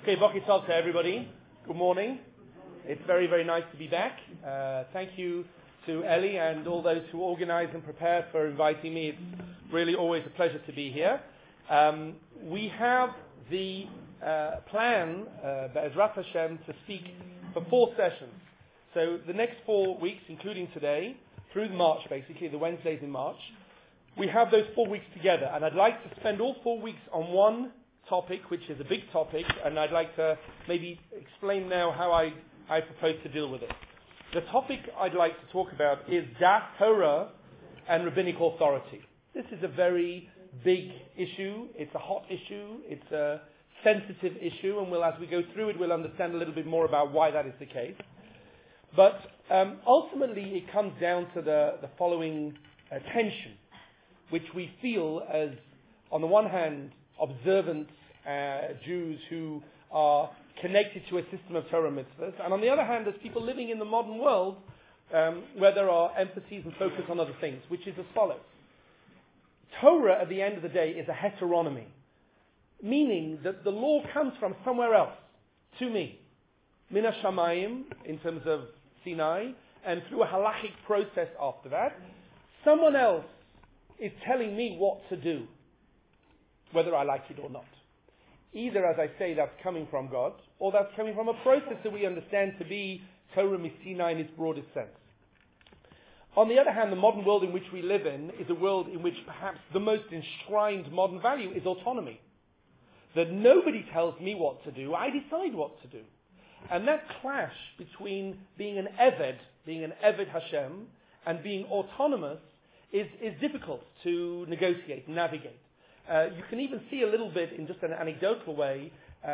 Okay, Boker Tov to everybody. Good morning. It's very, very nice to be back. Thank you to Ellie and all those who organize and prepare for inviting me. It's really always a pleasure to be here. We have the plan, Be'ezrat Hashem, to speak for 4 sessions. So the next 4 weeks, including today, through March basically, the Wednesdays in March, we have those 4 weeks together. And I'd like to spend all 4 weeks on one topic, which is a big topic, and I'd like to maybe explain now how I propose to deal with it. The topic I'd like to talk about is Das Torah and rabbinic authority. This is a very big issue. It's a hot issue. It's a sensitive issue, and as we go through it, we'll understand a little bit more about why that is the case. But ultimately, it comes down to the following tension, which we feel as, on the one hand, observant Jews who are connected to a system of Torah mitzvahs, and on the other hand, as people living in the modern world where there are emphases and focus on other things, which is as follows. Torah, at the end of the day, is a heteronomy, meaning that the law comes from somewhere else to me. Min HaShamayim, in terms of Sinai, and through a halachic process after that, someone else is telling me what to do, whether I like it or not. Either, as I say, that's coming from God, or that's coming from a process that we understand to be Torah Sinai in its broadest sense. On the other hand, the modern world in which we live in is a world in which perhaps the most enshrined modern value is autonomy. That nobody tells me what to do, I decide what to do. And that clash between being an Eved Hashem, and being autonomous is difficult to negotiate, navigate. You can even see a little bit in just an anecdotal way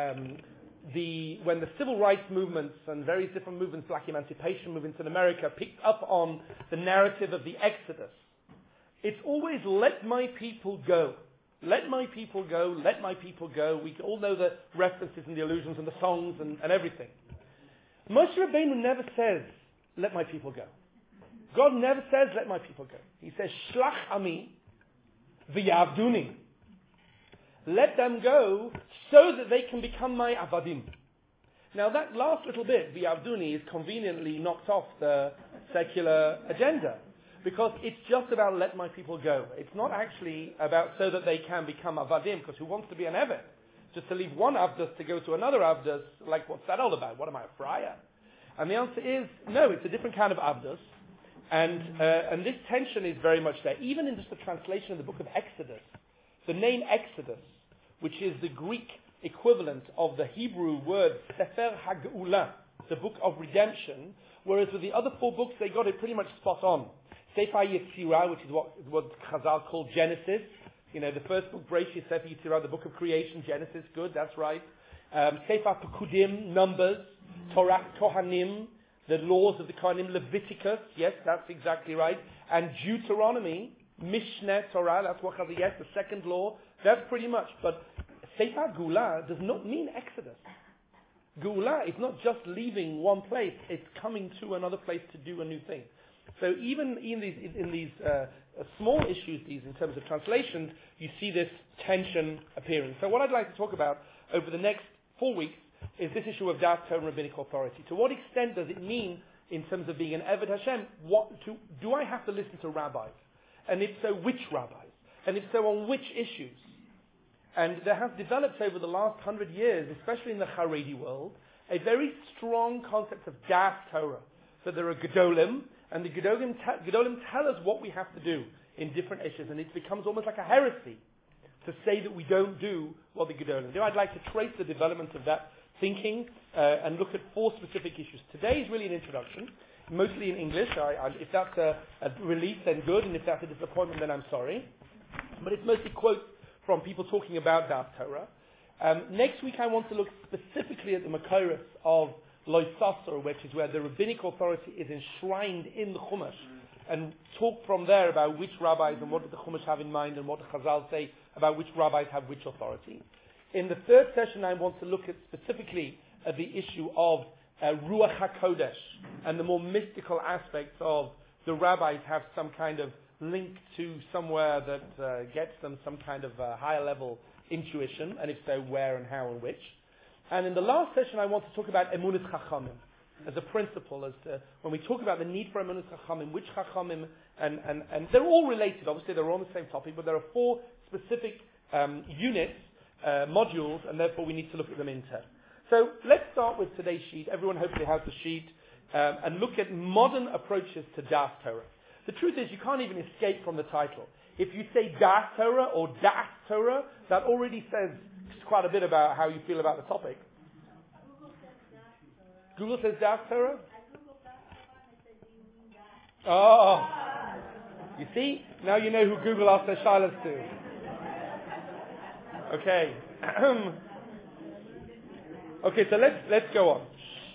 when the civil rights movements and various different movements, black emancipation movements in America, picked up on the narrative of the Exodus. It's always let my people go. Let my people go, let my people go. We all know the references and the allusions and the songs and everything. Moshe Rabbeinu never says, let my people go. God never says, let my people go. He says, Shlach ami v'yavduni. Let them go so that they can become my avadim. Now that last little bit, v'yavduni, is conveniently knocked off the secular agenda. Because it's just about let my people go. It's not actually about so that they can become avadim, because who wants to be an eved? Just to leave one avdus to go to another avdus, like what's that all about? What am I, a friar? And the answer is, no, it's a different kind of avdus. And this tension is very much there. Even in just the translation of the book of Exodus, the name Exodus, which is the Greek equivalent of the Hebrew word Sefer HaGeula, the book of redemption, whereas with the other 4 books, they got it pretty much spot on. Sefer Yetzirah, which is what Chazal called Genesis. You know, the first book, Bereshit, Sefer Yetzirah, the book of creation, Genesis, good, that's right. Sefer Pekudim, Numbers, Torah Kohanim, the laws of the Kohanim, Leviticus, yes, that's exactly right. And Deuteronomy, Mishneh Torah, that's what Chazal, yes, the second law, that's pretty much. But Sefer Geula does not mean Exodus. Geula is not just leaving one place, it's coming to another place to do a new thing. So even in these small issues, in terms of translations, you see this tension appearing. So what I'd like to talk about over the next 4 weeks is this issue of Das Torah and rabbinic authority. To what extent does it mean, in terms of being an Eved Hashem, do I have to listen to rabbis? And if so, which rabbis? And if so, on which issues? And there has developed over the last 100 years, especially in the Haredi world, a very strong concept of Das Torah. So there are Gedolim, and the Gedolim tell us what we have to do in different issues, and it becomes almost like a heresy to say that we don't do what the Gedolim do. I'd like to trace the development of that thinking and look at 4 specific issues. Today is really an introduction, mostly in English. If that's a relief, then good, and if that's a disappointment, then I'm sorry. But it's mostly quotes from people talking about Das Torah. Next week I want to look specifically at the Makoros of Lo Sasor, which is where the rabbinic authority is enshrined in the Chumash, and talk from there about which rabbis and what did the Chumash have in mind and what the Chazal say about which rabbis have which authority. In the 3rd session I want to look at specifically at the issue of Ruach HaKodesh and the more mystical aspects of the rabbis have some kind of link to somewhere that gets them some kind of higher level intuition, and if so, where and how and which. And in the last session, I want to talk about Emunas Chachamim as a principle, as to when we talk about the need for Emunas Chachamim, which Chachamim, and they're all related. Obviously, they're all on the same topic, but there are four specific units, modules, and therefore we need to look at them in turn. So let's start with today's sheet. Everyone hopefully has the sheet, and look at modern approaches to Das Torah. The truth is, you can't even escape from the title. If you say Das Torah or Das Torah, that already says quite a bit about how you feel about the topic. Google says Das Torah? Oh, you see? Now you know who Google asked their shilas to. Okay. Okay, so let's go on.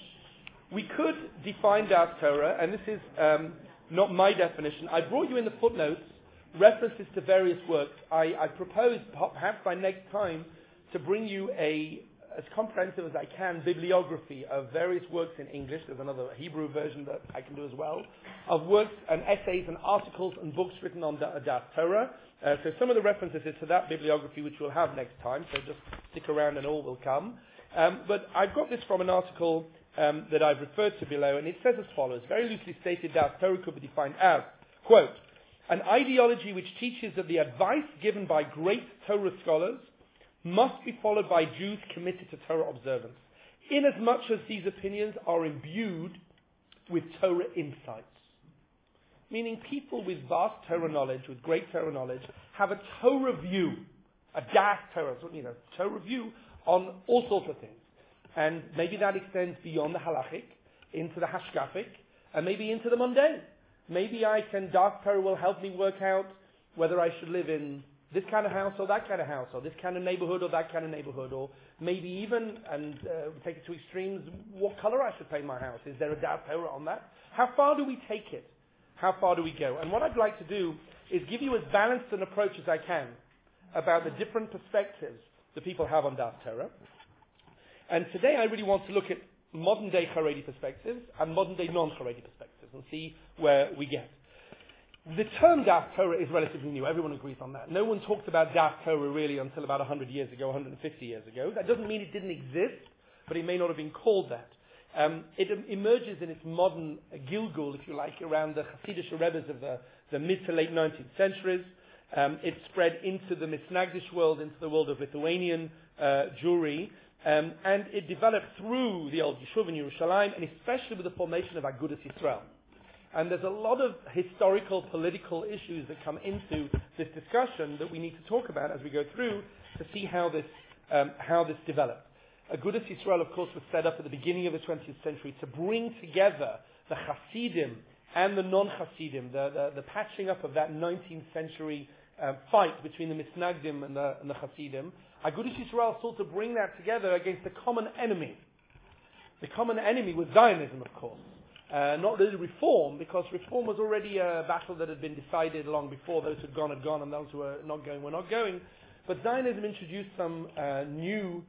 We could define Das Torah, and this is not my definition. I brought you in the footnotes references to various works. I propose, perhaps by next time, to bring you as comprehensive as I can, bibliography of various works in English. There's another Hebrew version that I can do as well, of works and essays and articles and books written on Das Torah. So some of the references is to that bibliography, which we'll have next time, so just stick around and all will come. But I've got this from an article that I've referred to below, and it says as follows. Very loosely stated, Das Torah could be defined as, quote, an ideology which teaches that the advice given by great Torah scholars must be followed by Jews committed to Torah observance, inasmuch as these opinions are imbued with Torah insights. Meaning people with vast Torah knowledge, with great Torah knowledge, have a Torah view, a Das Torah, Torah view on all sorts of things. And maybe that extends beyond the halachic, into the hashkafic, and maybe into the mundane. Maybe Das Torah will help me work out whether I should live in this kind of house or that kind of house, or this kind of neighborhood or that kind of neighborhood, or maybe even, and take it to extremes, what color I should paint my house. Is there a Das Torah on that? How far do we take it? How far do we go? And what I'd like to do is give you as balanced an approach as I can about the different perspectives that people have on Das Torah. And today I really want to look at modern day Haredi perspectives and modern day non-Haredi perspectives and see where we get. The term Das Torah is relatively new. Everyone agrees on that. No one talked about Das Torah really until about 100 years ago, 150 years ago. That doesn't mean it didn't exist, but it may not have been called that. It emerges in its modern Gilgul, if you like, around the Hasidic Rebbes of the mid to late 19th centuries. It spread into the Misnagdish world, into the world of Lithuanian Jewry, and it developed through the old Yeshuv in Yerushalayim, and especially with the formation of Agudas Yisrael. And there's a lot of historical, political issues that come into this discussion that we need to talk about as we go through to see how this developed. Agudas Yisrael, of course, was set up at the beginning of the 20th century to bring together the Hasidim and the non-Hasidim, the patching up of that 19th century fight between the Misnagdim and the Hasidim. Agudas Yisrael sought to bring that together against the common enemy. The common enemy was Zionism, of course. Not really reform, because reform was already a battle that had been decided long before. Those who had gone, and those who were not going were not going. But Zionism introduced some new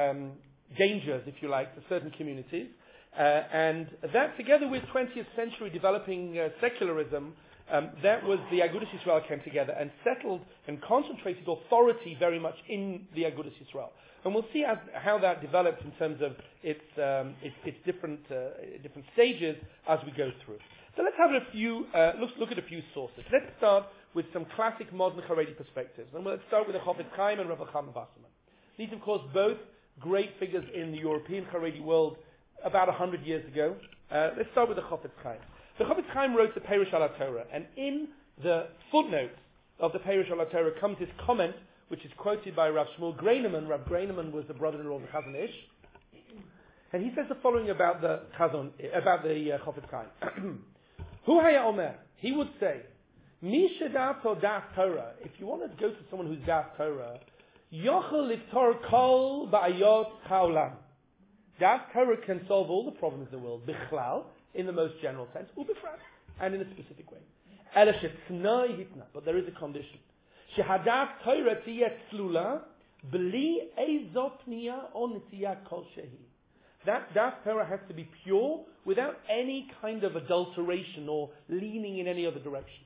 dangers, if you like, to certain communities. And that, together with 20th century developing secularism, that was the Agudas Yisrael came together and settled and concentrated authority very much in the Agudas Yisrael. And we'll see how that develops in terms of its different stages as we go through. So let's have let's look at a few sources. Let's start with some classic modern Haredi perspectives. And let's start with the Chofetz Chaim and Rav Chaim Wasserman. These, of course, both great figures in the European Haredi world about 100 years ago. Let's start with the Chofetz Chaim. The Chofetz Chaim wrote the Perush al HaTorah, and in the footnotes of the Perush al HaTorah comes his comment, which is quoted by Rav Shmuel Greineman. Rav Greineman was the brother-in-law of the Chazon Ish, and he says the following about the Chofetz Chaim. Hu haya omer, he would say, Mi shedato das Torah. If you want to go to someone who's das Torah, yochel liftor kol ba'ayot ha'olam. Das Torah can solve all the problems of the world, bichlal, in the most general sense, ubifrat, and in a specific way. Ela shetznai hitna, but there is a condition. Shehadas Torah tiyet slula, bli ezot niya o nitiyat kol shehi. That Das Torah has to be pure, without any kind of adulteration or leaning in any other direction.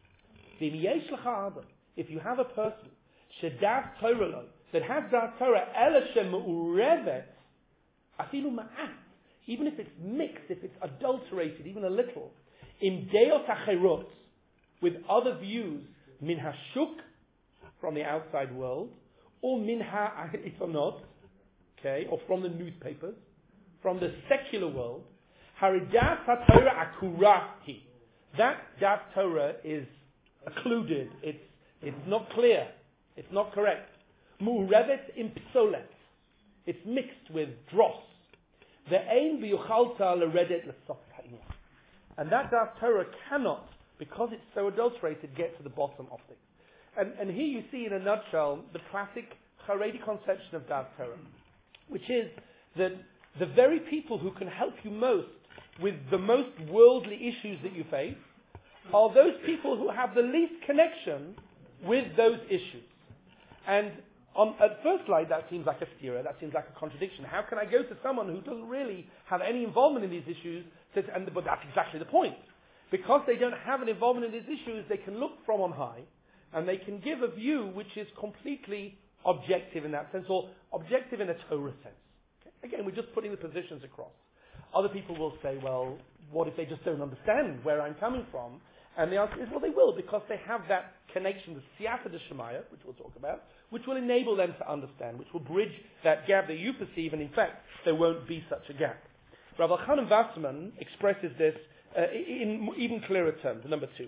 If you have a person shedas Torah lo, that has Das Torah ela shemaurevet afilu ma'at, even if it's mixed, if it's adulterated, even a little, in deot acherot, with other views, min hashuk, from the outside world, or min ha'isonot, okay, or from the newspapers, from the secular world, haridat ha-Torah akurahi. That dat Torah is occluded. It's not clear. It's not correct. Mu'revet im psolet. It's mixed with dross. Ve'ein b'yuchalta l'redet l'sof ha'inyan. And that dat Torah cannot, because it's so adulterated, get to the bottom of things. And here you see in a nutshell the classic Haredi conception of dat Torah, which is that the very people who can help you most with the most worldly issues that you face are those people who have the least connection with those issues. And at first light, that seems like a stira, that seems like a contradiction. How can I go to someone who doesn't really have any involvement in these issues? But that's exactly the point. Because they don't have an involvement in these issues, they can look from on high, and they can give a view which is completely objective in that sense, or objective in a Torah sense. Okay? Again, we're just putting the positions across. Other people will say, well, what if they just don't understand where I'm coming from? And the answer is, well, they will, because they have that connection with Siyata de Shemaya, which we'll talk about, which will enable them to understand, which will bridge that gap that you perceive, and in fact, there won't be such a gap. Rav Elchanan Wasserman expresses this in even clearer terms. Number 2.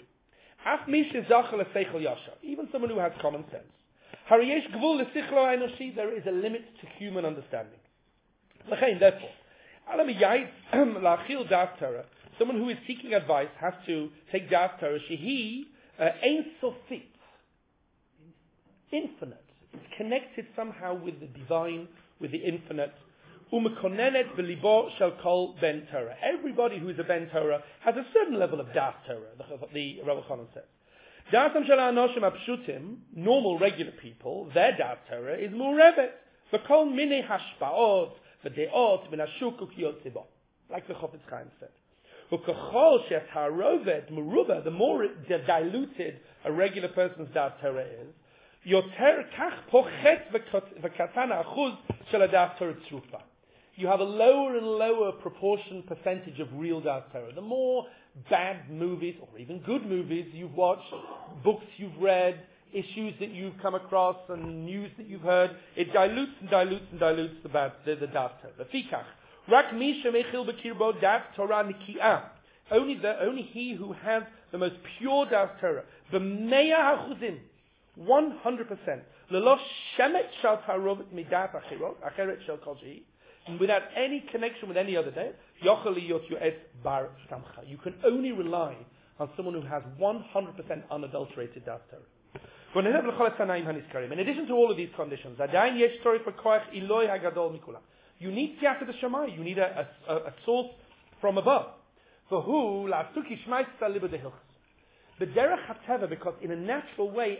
Even someone who has common sense. There is a limit to human understanding. Therefore, someone who is seeking advice has to take das Torah. Shehi ein sofit, infinite. It's connected somehow with the divine, with the infinite. Umekonenet b'libo shel kol ben Torah. Everybody who is a ben Torah has a certain level of das Torah. The Rav Elchanan says. Dasam shel ha'anoshim ha'pshutim, normal, regular people, their das Torah is murevet. V'kol minei hashpaot v'deot min hashuk ukiyot zibo, like the Chofetz Chaim said. V'kachol shet ha'rovet muruba, the more diluted a regular person's das Torah is, yoter kach pochet v'katan ha'achuz shel ha'das Torah tzrufa. You have a lower and lower proportion percentage of real das Torah. The more bad movies, or even good movies you've watched, books you've read, issues that you've come across, and news that you've heard, it dilutes and dilutes and dilutes the das Torah. Lefikach, rak mi shemechil b'kirbo das Torah niki'ah. Only he who has the most pure das Torah, b'meya ha'chuzim, 100%. Lelo shemet shal tarovet midat acheret shel kol shehi. Without any connection with any other day, you can only rely on someone who has 100% unadulterated das Torah. In addition to all of these conditions, you need Siyata de Shemaya. You need a source from above. For who? The derech hateva, because in a natural way,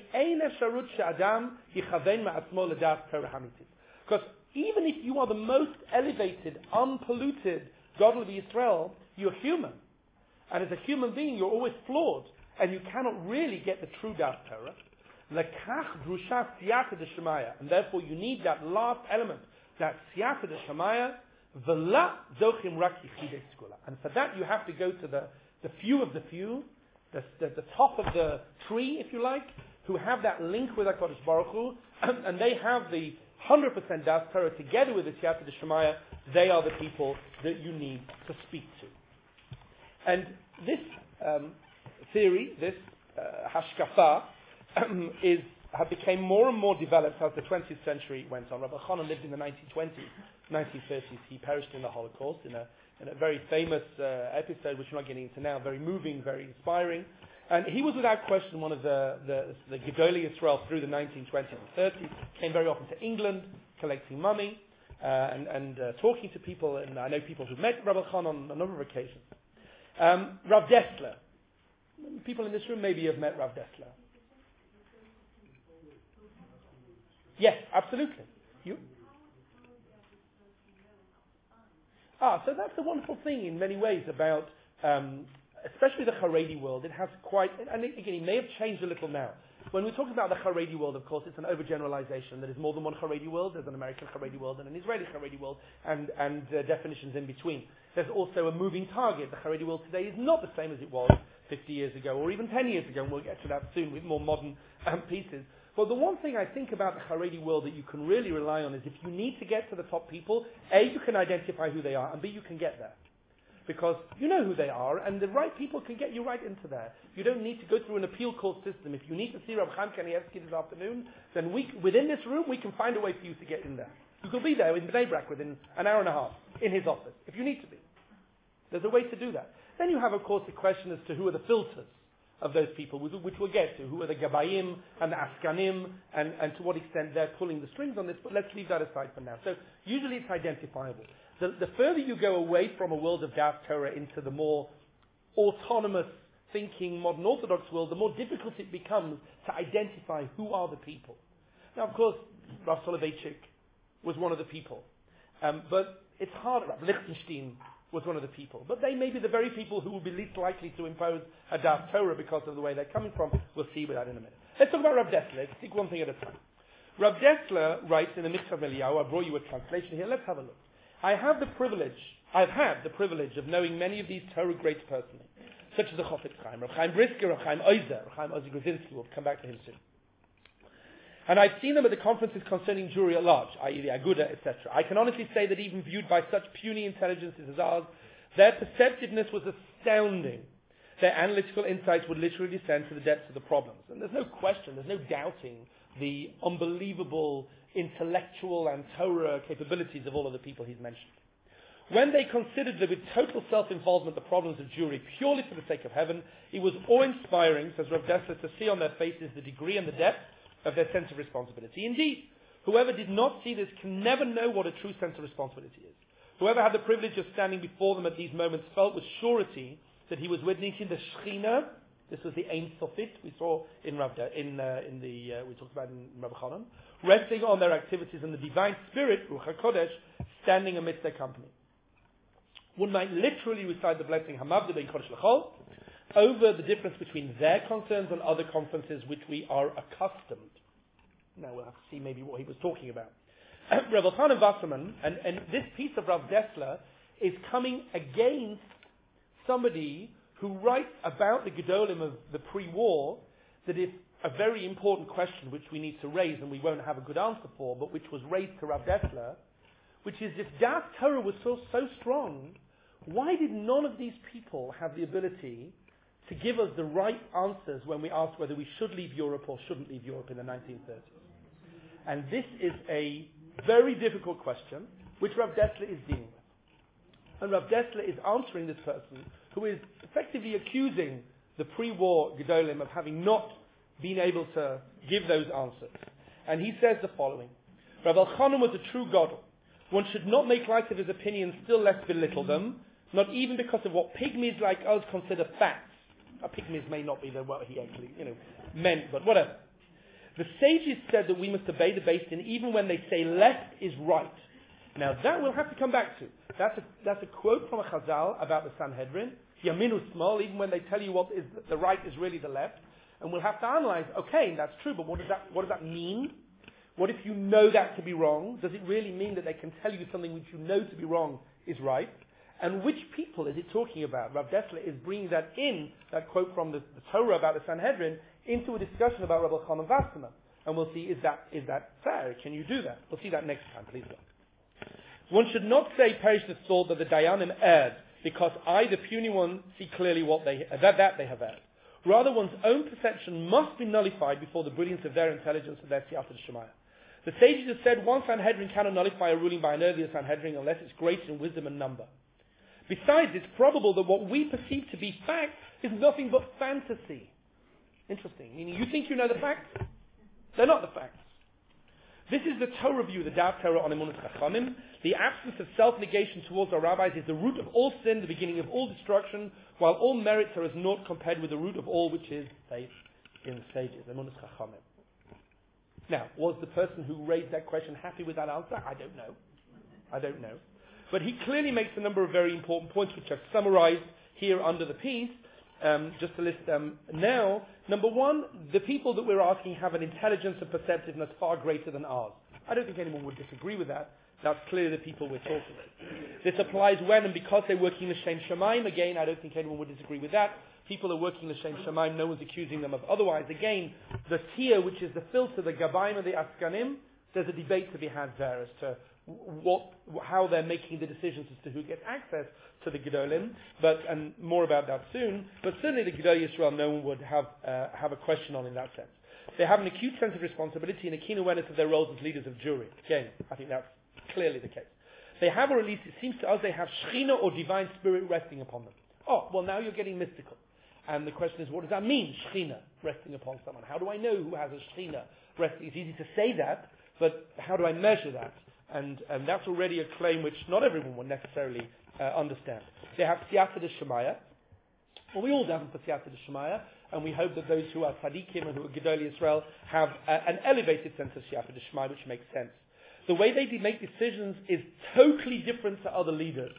because even if you are the most elevated, unpolluted Gadol of Yisrael, you're human. And as a human being, you're always flawed. And you cannot really get the true das Torah. Lekach drusha siyata de Shemaya. And therefore you need that last element, that siyata de Shemaya, v'la zochim rak yichidei skula. And for that you have to go to the few of the few, the top of the tree, if you like, who have that link with HaKadosh Baruch Hu, and they have the 100% das Torah together with the Siyata de Shemaya. They are the people that you need to speak to. And this theory, this hashkafa, became more and more developed as the 20th century went on. Rabbi Elchanan lived in the 1920s, 1930s. He perished in the Holocaust in a very famous episode, which we're not getting into now, very moving, very inspiring. And he was without question one of the Gedolei Yisrael through the 1920s and 30s. Came very often to England, collecting money, and talking to people. And I know people who've met Rabbi Elchanan on a number of occasions. Rav Dessler. People in this room maybe have met Rav Dessler. Yes, absolutely. You? So that's the wonderful thing in many ways about... especially the Haredi world, it has quite, and again, it may have changed a little now. When we talk about the Haredi world, of course, it's an overgeneralization. There is more than one Haredi world. There's an American Haredi world and an Israeli Haredi world, and definitions in between. There's also a moving target. The Haredi world today is not the same as it was 50 years ago or even 10 years ago, and we'll get to that soon with more modern pieces. But the one thing I think about the Haredi world that you can really rely on is if you need to get to the top people, A, you can identify who they are, and B, you can get there. Because you know who they are, and the right people can get you right into there. You don't need to go through an appeal court system. If you need to see Rav Chaim Kanievsky this afternoon, then within this room, we can find a way for you to get in there. You can be there in Bnei Brak within an hour and a half in his office, if you need to be. There's a way to do that. Then you have, of course, the question as to who are the filters of those people, which we'll get to. Who are the Gabayim and the Askanim, and to what extent they're pulling the strings on this, but let's leave that aside for now. So usually it's identifiable. The further you go away from a world of Daf Torah into the more autonomous thinking, modern Orthodox world, the more difficult it becomes to identify who are the people. Now, of course, Rav Soloveitchik was one of the people. But it's hard. Rav Lichtenstein was one of the people. But they may be the very people who will be least likely to impose a Daf Torah because of the way they're coming from. We'll see that in a minute. Let's talk about Rav Dessler. Let's take one thing at a time. Rav Dessler writes in the Michtav Eliyahu, I brought you a translation here. Let's have a look. I've had the privilege of knowing many of these Torah greats personally, such as the Chofetz Chaim, Rav Chaim Brisker, Rav Chaim Oizer, Rav Chaim Ozi Gruzinski. We'll come back to him soon. And I've seen them at the conferences concerning Jewry at large, i.e. the Aguda, etc. I can honestly say that even viewed by such puny intelligences as ours, their perceptiveness was astounding. Their analytical insights would literally descend to the depths of the problems. And there's no question, there's no doubting the unbelievable intellectual and Torah capabilities of all of the people he's mentioned. When they considered that with total self-involvement the problems of Jewry purely for the sake of heaven, it was awe-inspiring, says Rav Dessler, to see on their faces the degree and the depth of their sense of responsibility. Indeed, whoever did not see this can never know what a true sense of responsibility is. Whoever had the privilege of standing before them at these moments felt with surety that he was witnessing the Shechina. This was the Ein Sofit we saw we talked about in Rabbi Chanan, resting on their activities and the divine spirit, Ruach HaKodesh, standing amidst their company. One might literally recite the blessing Hamavda Ben Kodesh L'chol over the difference between their concerns and other conferences which we are accustomed. Now we'll have to see maybe what he was talking about. Rav Elchanan Wasserman, and this piece of Rav Dessler is coming against somebody who writes about the Gedolim of the pre-war, that is a very important question which we need to raise and we won't have a good answer for, but which was raised to Rav Dessler, which is if Daf Torah was so strong, why did none of these people have the ability to give us the right answers when we asked whether we should leave Europe or shouldn't leave Europe in the 1930s? And this is a very difficult question which Rav Dessler is dealing with. And Rav Dessler is answering this person who is effectively accusing the pre-war Gedolim of having not been able to give those answers. And he says the following: Rav Elchanan was a true God. One should not make light of his opinions, still less belittle them, not even because of what pygmies like us consider facts. Pygmies may not be what he actually, meant, but whatever. The sages said that we must obey the Beis Din even when they say left is right. Now that we'll have to come back to. That's a quote from a Chazal about the Sanhedrin. Yaminu Small, even when they tell you what is the right is really the left. And we'll have to analyze, okay, that's true, but what does that mean? What if you know that to be wrong? Does it really mean that they can tell you something which you know to be wrong is right? And which people is it talking about? Rav Dessler is bringing that quote from the Torah about the Sanhedrin, into a discussion about Rav Elchanan Wasserman. And we'll see, is that fair? Can you do that? We'll see that next time, please look. One should not say, perish the thought that the Dayanim erred, because I, the puny one, see clearly that they have erred. Rather, one's own perception must be nullified before the brilliance of their intelligence and their siyata d'shemaya. The sages have said one Sanhedrin cannot nullify a ruling by an earlier Sanhedrin unless it's greater in wisdom and number. Besides, it's probable that what we perceive to be fact is nothing but fantasy. Interesting. Meaning, you think you know the facts? They're not the facts. This is the Torah view, the Daf Torah on Emunat Chachamim. The absence of self-negation towards our rabbis is the root of all sin, the beginning of all destruction, while all merits are as naught compared with the root of all, which is faith in the sages, Emunat Chachamim. Now, was the person who raised that question happy with that answer? I don't know. But he clearly makes a number of very important points, which are summarized here under the piece, just to list them now. Number one, the people that we're asking have an intelligence and perceptiveness far greater than ours. I don't think anyone would disagree with that. That's clearly the people we're talking with. This applies when and because they're working L'Shem Shemaim. Again, I don't think anyone would disagree with that. People are working L'Shem Shemaim, no one's accusing them of otherwise. Again, the tier, which is the filter, the Gabaim and the Askanim, there's a debate to be had there as to how they're making the decisions as to who gets access to the Gedolim, and more about that soon. But certainly the Gedol Yisrael, no one would have a question on in that sense. They have an acute sense of responsibility and a keen awareness of their roles as leaders of jury. Again, I think that's clearly the case. They have, or at least it seems to us, they have Shechina or divine spirit resting upon them. Oh, well now you're getting mystical. And the question is, what does that mean, Shechina resting upon someone? How do I know who has a Shechina resting? It's easy to say that, but how do I measure that? And that's already a claim which not everyone will necessarily understand. They have Siyata de Shemaya. Well, we all have them for Siyata de Shemaya, and we hope that those who are Tzadikim and who are Gedolei Yisrael have an elevated sense of Siyata de Shemaya, which makes sense. The way they make decisions is totally different to other leaders.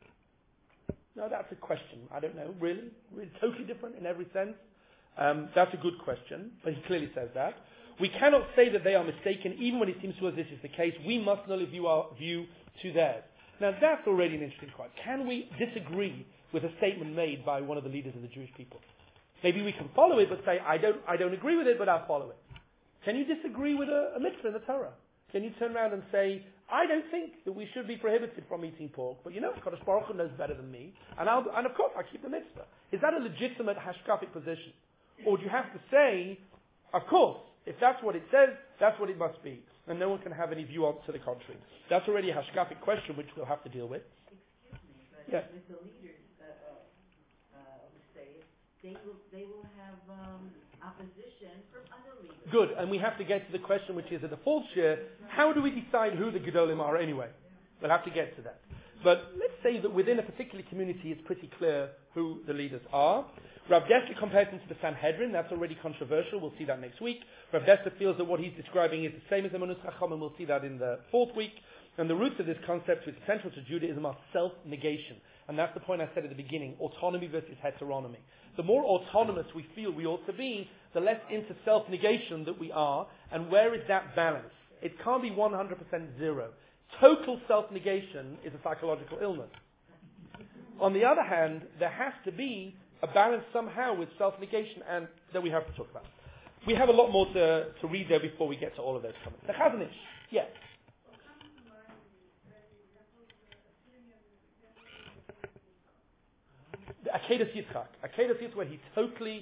No, that's a question. I don't know. Really? Totally different in every sense? That's a good question, but he clearly says that. We cannot say that they are mistaken, even when it seems to us this is the case. We must not view our view to theirs. Now that's already an interesting question. Can we disagree with a statement made by one of the leaders of the Jewish people? Maybe we can follow it, but say, I don't agree with it, but I'll follow it. Can you disagree with a mitzvah in the Torah? Can you turn around and say, I don't think that we should be prohibited from eating pork, but Kadosh Baruch Hu knows better than me, and of course I keep the mitzvah. Is that a legitimate hashkafic position? Or do you have to say, of course, if that's what it says, that's what it must be, and no one can have any view on to the contrary? That's already a hashkafic question which we'll have to deal with. Excuse me, but with the leaders of the state, they will have opposition from other leaders. Good, and we have to get to the question which is at the fourth year, how do we decide who the Gedolim are anyway? We'll have to get to that. But let's say that within a particular community it's pretty clear who the leaders are. Rav Dessler compares them to the Sanhedrin. That's already controversial. We'll see that next week. Rav Dessler feels that what he's describing is the same as the Emunus Chacham, and we'll see that in the fourth week. And the roots of this concept, which is central to Judaism, are self-negation. And that's the point I said at the beginning, autonomy versus heteronomy. The more autonomous we feel we ought to be, the less into self-negation that we are. And where is that balance? It can't be 100% zero. Total self-negation is a psychological illness. On the other hand, there has to be a balance somehow with self-negation, and that we have to talk about. We have a lot more to read there before we get to all of those comments. The Chazon Ish, yes. The Akedas Yitzchak. Akedas Yitzchak, where he totally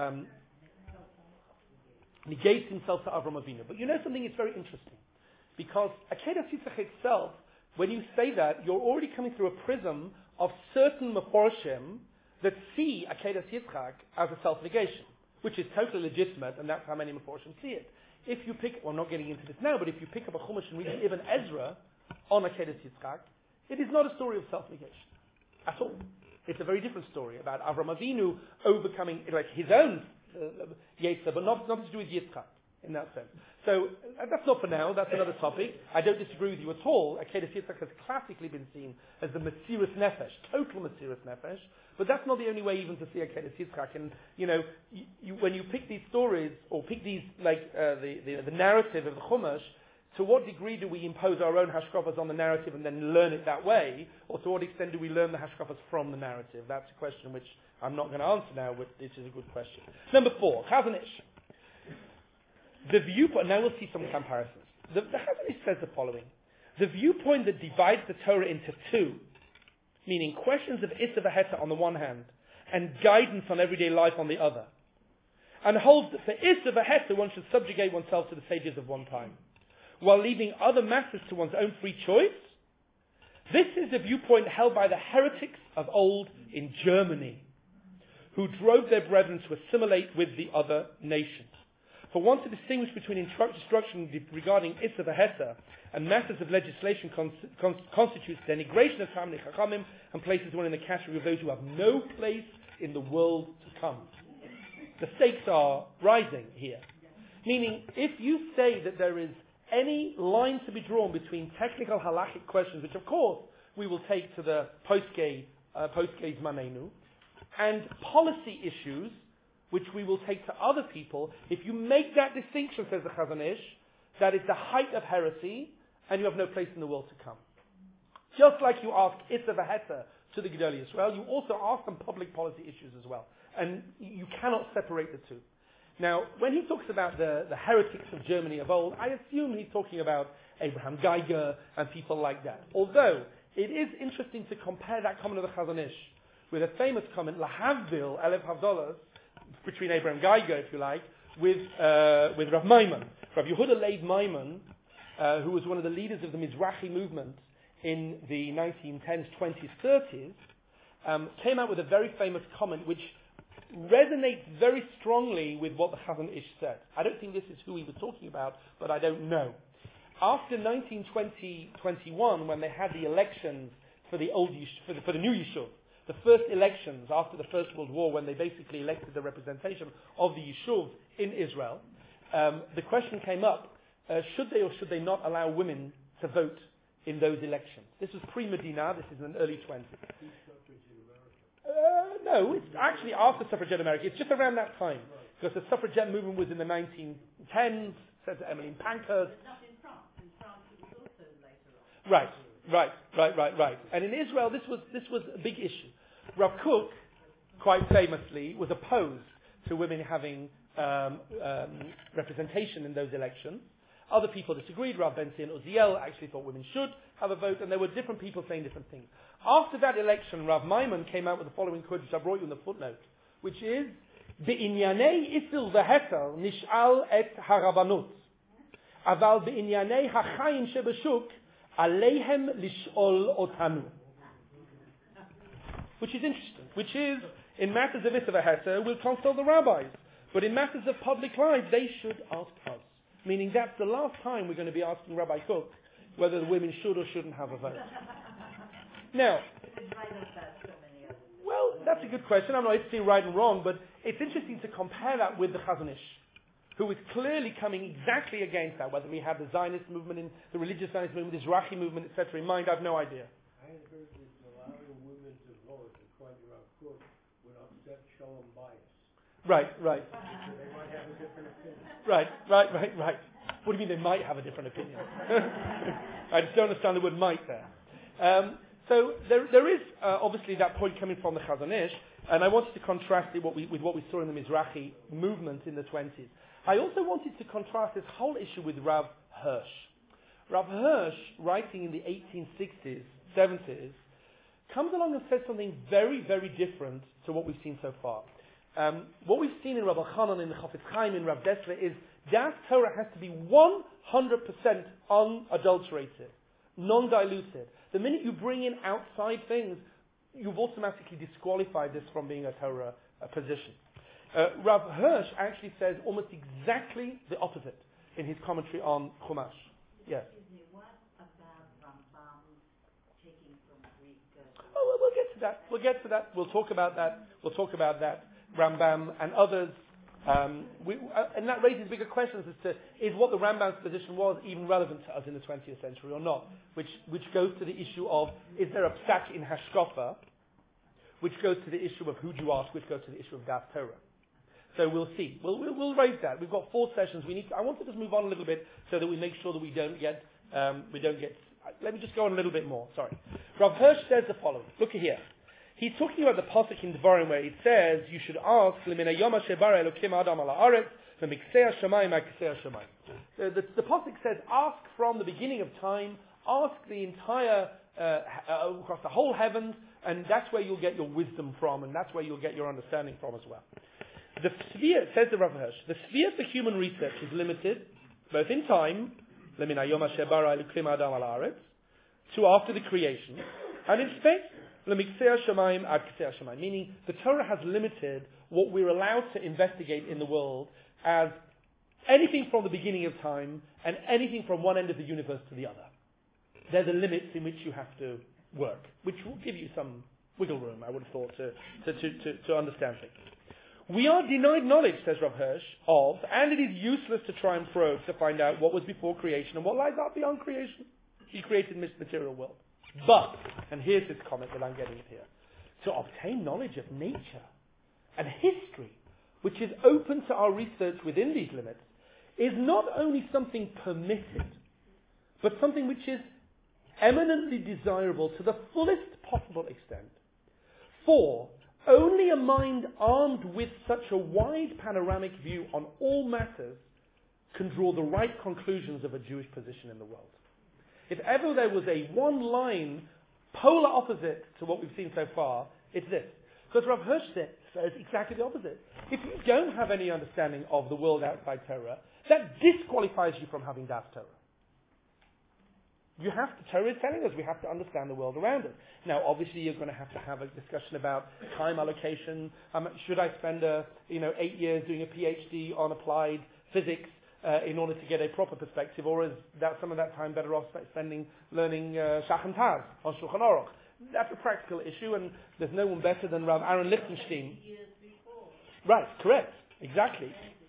negates himself to Avram Avinu. But you know something, it's very interesting. Because Akedas Yitzchak itself, when you say that, you're already coming through a prism of certain Meforshim that see Akedas Yitzchak as a self-negation, which is totally legitimate, and that's how many Meforshim see it. If you pick, well, I'm not getting into this now, but if you pick up a Chumash and read Ibn Ezra on Akedas Yitzchak, it is not a story of self-negation at all. It's a very different story about Avram Avinu overcoming like his own Yetzer, but not to do with Yitzchak in that sense. So that's not for now. That's another topic. I don't disagree with you at all. Akedas Yitzchak has classically been seen as the Mesiras Nefesh, total Mesiras Nefesh. But that's not the only way even to see Akedas Yitzchak. And when you pick these stories or pick these like the narrative of the Chumash, to what degree do we impose our own hashkafas on the narrative and then learn it that way, or to what extent do we learn the hashkafas from the narrative? That's a question which I'm not going to answer now, but it is a good question. Number 4, Chazon Ish. The viewpoint, now we'll see some comparisons. The Chazon Ish says the following. The viewpoint that divides the Torah into two, meaning questions of Issa v'Heta on the one hand, and guidance on everyday life on the other, and holds that for Issa v'Heta one should subjugate oneself to the sages of one time, while leaving other matters to one's own free choice. This is the viewpoint held by the heretics of old in Germany, who drove their brethren to assimilate with the other nations. For one to distinguish between instruction regarding Issa v'Heta and matters of legislation constitutes denigration of Talmidei Chachamim and places one in the category of those who have no place in the world to come. The stakes are rising here. Meaning, if you say that there is any line to be drawn between technical halachic questions, which of course we will take to the post-gay Zmanenu, and policy issues, which we will take to other people, if you make that distinction, says the Chazon Ish, that is the height of heresy, and you have no place in the world to come. Just like you ask Itza v'Heta to the Gedolei Yisrael, you also ask them public policy issues as well. And you cannot separate the two. Now, when he talks about the heretics of Germany of old, I assume he's talking about Abraham Geiger and people like that. Although, it is interesting to compare that comment of the Chazon Ish with a famous comment, Lahavdil, Elef Havdolas, between Abraham Geiger, if you like, with Rav Maimon. Rav Yehuda Leib Maimon, who was one of the leaders of the Mizrahi movement in the 1910s, 20s, 30s, came out with a very famous comment which resonates very strongly with what the Chazon Ish said. I don't think this is who he was talking about, but I don't know. After 1920-21, when they had the elections for the for the new Yishuv, the first elections after the First World War, when they basically elected the representation of the Yishuv in Israel, the question came up, should they or should they not allow women to vote in those elections? This was pre-Medina, this is in the early 20s. No, it's actually after Suffragette America. It's just around that time. Because the suffragette movement was in the 1910s, said to Emmeline Pankhurst. But not in France. In France it was also later on. Right. And in Israel, this was a big issue. Rav Kook, quite famously, was opposed to women having representation in those elections. Other people disagreed. Rav Ben-Zion Uziel actually thought women should have a vote, and there were different people saying different things. After that election, Rav Maimon came out with the following quote, which I brought you in the footnote, which is, "Be'inyanei isil v'heter nish'al et harabanut, aval be'inyanei hachayim shebeshuk aleihem lish'ol otanu." Which is interesting. Which is, in matters of isil v'heter, we'll consult the rabbis. But in matters of public life, they should ask us. Meaning that's the last time we're going to be asking Rabbi Kook whether the women should or shouldn't have a vote. Now, well, that's a good question. I'm not saying right and wrong, but it's interesting to compare that with the Chazon Ish, who is clearly coming exactly against that, whether we have the Zionist movement, in the religious Zionist movement, the Mizrahi movement, etc. in mind, I have no idea. I had heard that allowing women to vote, according to Rav Kook, would upset Shalom bias. Right. So they might have a different opinion. Right. What do you mean they might have a different opinion? I just don't understand the word might there. So there is obviously that point coming from the Chazon Ish, and I wanted to contrast it with what we saw in the Mizrahi movement in the 20s. I also wanted to contrast this whole issue with Rav Hirsch. Rav Hirsch, writing in the 1860s, 70s, comes along and says something very, very different to what we've seen so far. What we've seen in Rabbi Chanan, in the Chafetz Chaim, in Rav Dessler, is Das Torah has to be 100% unadulterated, non-diluted. The minute you bring in outside things, you've automatically disqualified this from being a Torah position. Rav Hirsch actually says almost exactly the opposite in his commentary on Chumash. Yes. Excuse me, what about Rambam taking from Greek? Oh, we'll get to that. We'll talk about that. Rambam and others. And that raises bigger questions as to, is what the Rambam's position was even relevant to us in the 20th century or not? Which goes to the issue of, is there a psak in Hashkafa? Which goes to the issue of who do you ask, which goes to the issue of Das Torah. So we'll see. We'll raise that. We've got 4 sessions. I want to just move on a little bit so that we make sure that we don't get, let me just go on a little bit more. Sorry. Rav Hirsch says the following. Look at here. He's talking about the pasuk in Devarim where it says you should ask Lemina Yoma Shebara Elokim Adam Ala Aretz V'Miksei Hashamayim Ha'Kisei Hashamayim. The pasuk says ask from the beginning of time, ask the entire across the whole heavens, and that's where you'll get your wisdom from, and that's where you'll get your understanding from as well. The sphere, says the Rav Hirsch, the sphere for human research is limited both in time, Lemina Yoma Shebara Elokim Adam Ala Aretz, to after the creation, and in space. Meaning the Torah has limited what we're allowed to investigate in the world as anything from the beginning of time and anything from one end of the universe to the other. They're the limits in which you have to work, which will give you some wiggle room, I would have thought, to understand things. We are denied knowledge, says Rav Hirsch, and it is useless to try and probe to find out what was before creation and what lies out beyond creation. He created this material world. But, and here's this comment that I'm getting here, to obtain knowledge of nature and history, which is open to our research within these limits, is not only something permitted, but something which is eminently desirable to the fullest possible extent. For only a mind armed with such a wide panoramic view on all matters can draw the right conclusions of a Jewish position in the world. If ever there was a one-line polar opposite to what we've seen so far, it's this. Because Rav Hirsch says exactly the opposite. If you don't have any understanding of the world outside Torah, that disqualifies you from having Das Torah. Torah is telling us we have to understand the world around us. Now, obviously, you're going to have a discussion about time allocation. Should I spend 8 years doing a PhD on applied physics in order to get a proper perspective, or is that some of that time better off spending learning Shach and Taz on Shulchan Aruch? That's a practical issue, and there's no one better than Rav Aaron Lichtenstein. Right, correct, exactly.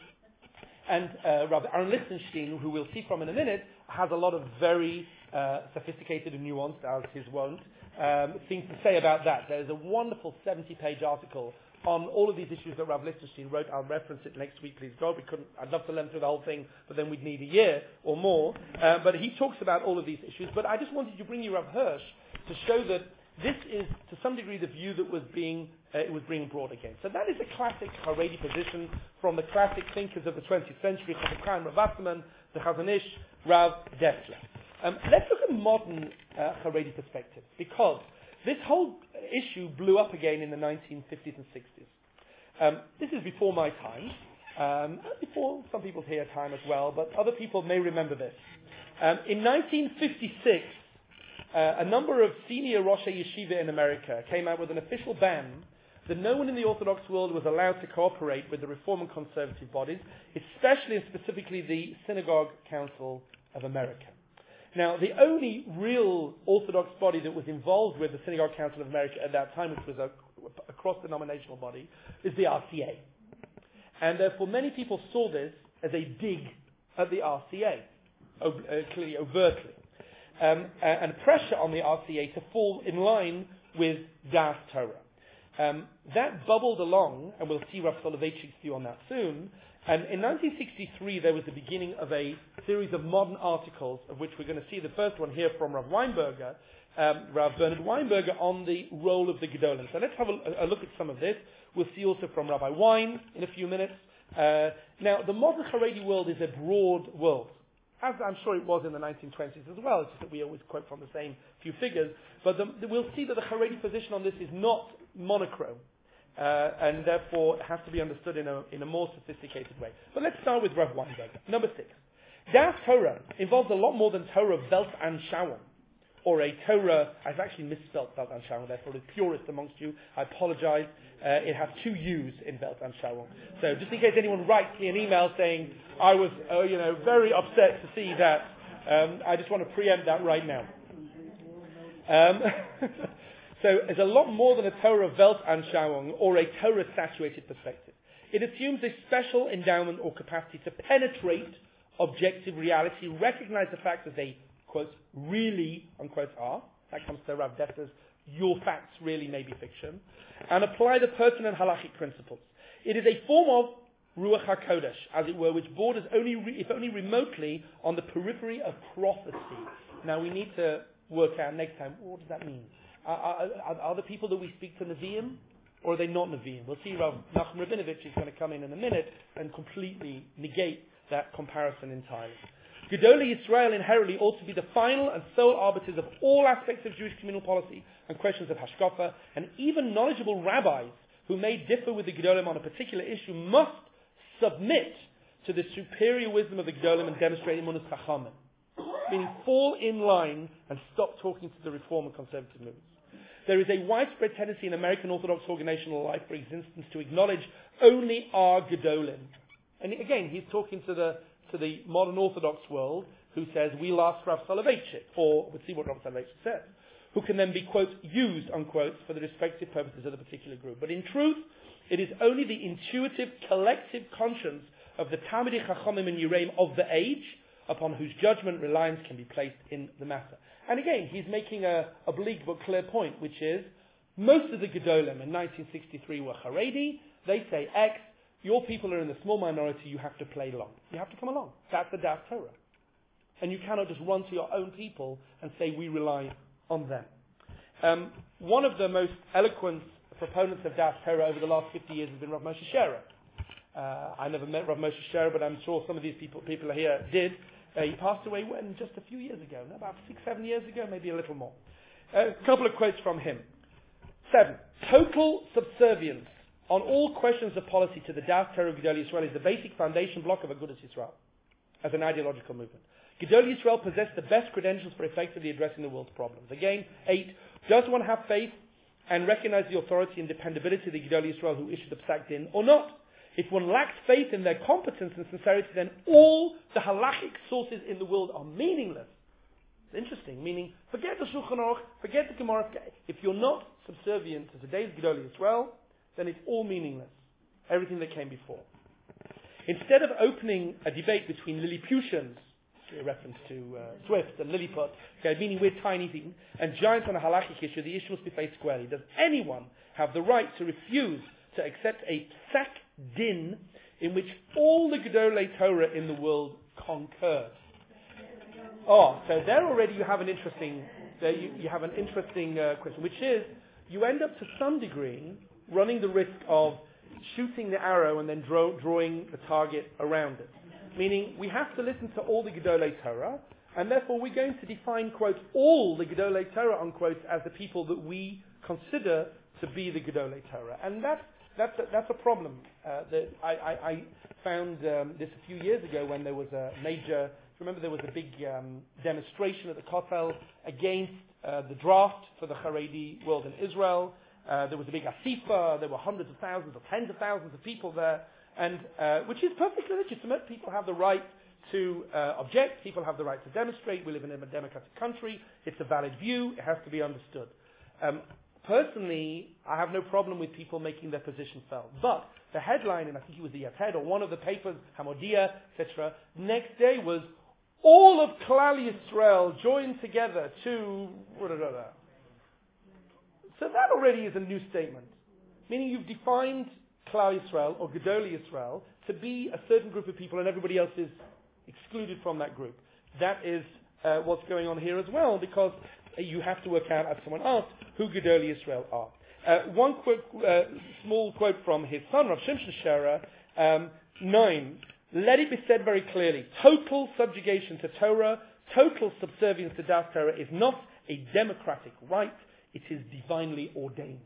And Rav Aaron Lichtenstein, who we'll see from in a minute, has a lot of very sophisticated and nuanced, as his wont, things to say about that. There's a wonderful 70-page article on all of these issues that Rav Lichtenstein wrote. I'll reference it next week, please God. I'd love to learn through the whole thing, but then we'd need a year or more. But he talks about all of these issues. But I just wanted to bring you Rav Hirsch to show that this is, to some degree, the view that was being brought again. So that is a classic Haredi position from the classic thinkers of the 20th century, Chofetz Chaim, Rav Wasserman, the Chazon Ish, Rav Dessler. Let's look at modern Haredi perspective, because this whole issue blew up again in the 1950s and 60s. This is before my time, before some people's here time as well, but other people may remember this. In 1956, a number of senior Rosh Yeshiva in America came out with an official ban that no one in the Orthodox world was allowed to cooperate with the Reform and Conservative bodies, especially and specifically the Synagogue Council of America. Now, the only real Orthodox body that was involved with the Synagogue Council of America at that time, which was a cross-denominational body, is the RCA. And therefore, many people saw this as a dig at the RCA, clearly, overtly. And pressure on the RCA to fall in line with Das Torah. That bubbled along, and we'll see Rav Soloveitchik's view on that soon. And in 1963, there was the beginning of a series of modern articles, of which we're going to see the first one here from Rav Weinberger, Rav Bernard Weinberger, on the role of the Gedolim. So let's have a look at some of this. We'll see also from Rabbi Wein in a few minutes. Now, the modern Haredi world is a broad world, as I'm sure it was in the 1920s as well. It's just that we always quote from the same few figures. But we'll see that the Haredi position on this is not monochrome. And therefore has to be understood in a more sophisticated way. But let's start with Rav Weinberger. Number 6. Das Torah involves a lot more than Torah Welt Anschauung, or a Torah, I've actually misspelled Welt Anschauung, therefore the purist amongst you, I apologize. It has 2 U's in Welt Anschauung. So just in case anyone writes me an email saying, I was very upset to see that, I just want to preempt that right now. So it's a lot more than a Torah Welt Anschauung or a Torah-saturated perspective. It assumes a special endowment or capacity to penetrate objective reality, recognize the facts as they, quote, really, unquote, are. That comes to Rav Dessler's, your facts really may be fiction. And apply the pertinent halachic principles. It is a form of Ruach HaKodesh, as it were, which borders if only remotely on the periphery of prophecy. Now we need to work out next time, what does that mean? Are the people that we speak to Nevi'im, or are they not Nevi'im? We'll see Rav Nachum Rabinovich is going to come in a minute and completely negate that comparison entirely. Gedolei Yisrael inherently ought to be the final and sole arbiters of all aspects of Jewish communal policy and questions of hashkafa, and even knowledgeable rabbis who may differ with the Gedolim on a particular issue must submit to the superior wisdom of the Gedolim and demonstrate imunus chachamim, meaning fall in line and stop talking to the Reform and Conservative movements. There is a widespread tendency in American Orthodox organizational life, for instance, to acknowledge only our Gedolim. And again, he's talking to the modern Orthodox world, who says, we'll ask Rav Soloveitchik, or we'll see what Rav Soloveitchik says, who can then be, quote, used, unquote, for the respective purposes of the particular group. But in truth, it is only the intuitive, collective conscience of the Talmidei Chachamim and Yereim of the age, upon whose judgment reliance can be placed in the matter. And again, he's making a bleak but clear point, which is, Most of the Gedolim in 1963 were Haredi. They say X. Your people are in the small minority. You have to play along. You have to come along. That's the Das Torah. And you cannot just run to your own people and say we rely on them. One of the most eloquent proponents of Das Torah over the last 50 years has been Rav Moshe Sherer. I never met Rav Moshe Sherer, but I'm sure some of these people here did. He passed away just a few years ago, about 6-7 years ago, maybe a little more. A couple of quotes from him. 7. Total subservience on all questions of policy to the Das Torah of Gedolei Yisrael is the basic foundation block of Agudas Yisrael as an ideological movement. Gedolei Yisrael possess the best credentials for effectively addressing the world's problems. Again, 8. Does one have faith and recognize the authority and dependability of the Gedolei Yisrael who issued the Psak Din or not? If one lacks faith in their competence and sincerity, then all the halachic sources in the world are meaningless. It's interesting, meaning, forget the Shulchan Aruch, forget the Gemara. If you're not subservient to today's Gedolei Yisrael, then it's all meaningless. Everything that came before. Instead of opening a debate between Lilliputians, a reference to Swift and Lilliput, meaning we're tiny things, and giants on a halachic issue, the issue must be faced squarely. Does anyone have the right to refuse to accept a Psak Din in which all the Gedolei Torah in the world concur? Oh, so there already you have an interesting question, which is you end up to some degree running the risk of shooting the arrow and then drawing the target around it. Meaning we have to listen to all the Gedolei Torah, and therefore we're going to define, quote, all the Gedolei Torah, unquote, as the people that we consider to be the Gedolei Torah. And that's a problem. That I found this a few years ago when there was a major, remember there was a big demonstration at the Kotel against the draft for the Haredi world in Israel. There was a big asifa, there were hundreds of thousands or tens of thousands of people there, and which is perfectly legitimate. People have the right to object, people have the right to demonstrate. We live in a democratic country, it's a valid view, it has to be understood. Personally, I have no problem with people making their position felt. But the headline, and I think it was the Yated or one of the papers, Hamodia, etc., next day was, all of Klal Yisrael joined together to... So that already is a new statement. Meaning you've defined Klal Yisrael or Gedolei Yisrael to be a certain group of people and everybody else is excluded from that group. That is what's going on here as well, because you have to work out, as someone asked, who Gedolei Yisrael are. One small quote from his son, Rav Shimshon Sherer, 9. Let it be said very clearly, total subjugation to Torah, total subservience to Das Torah is not a democratic right, it is divinely ordained.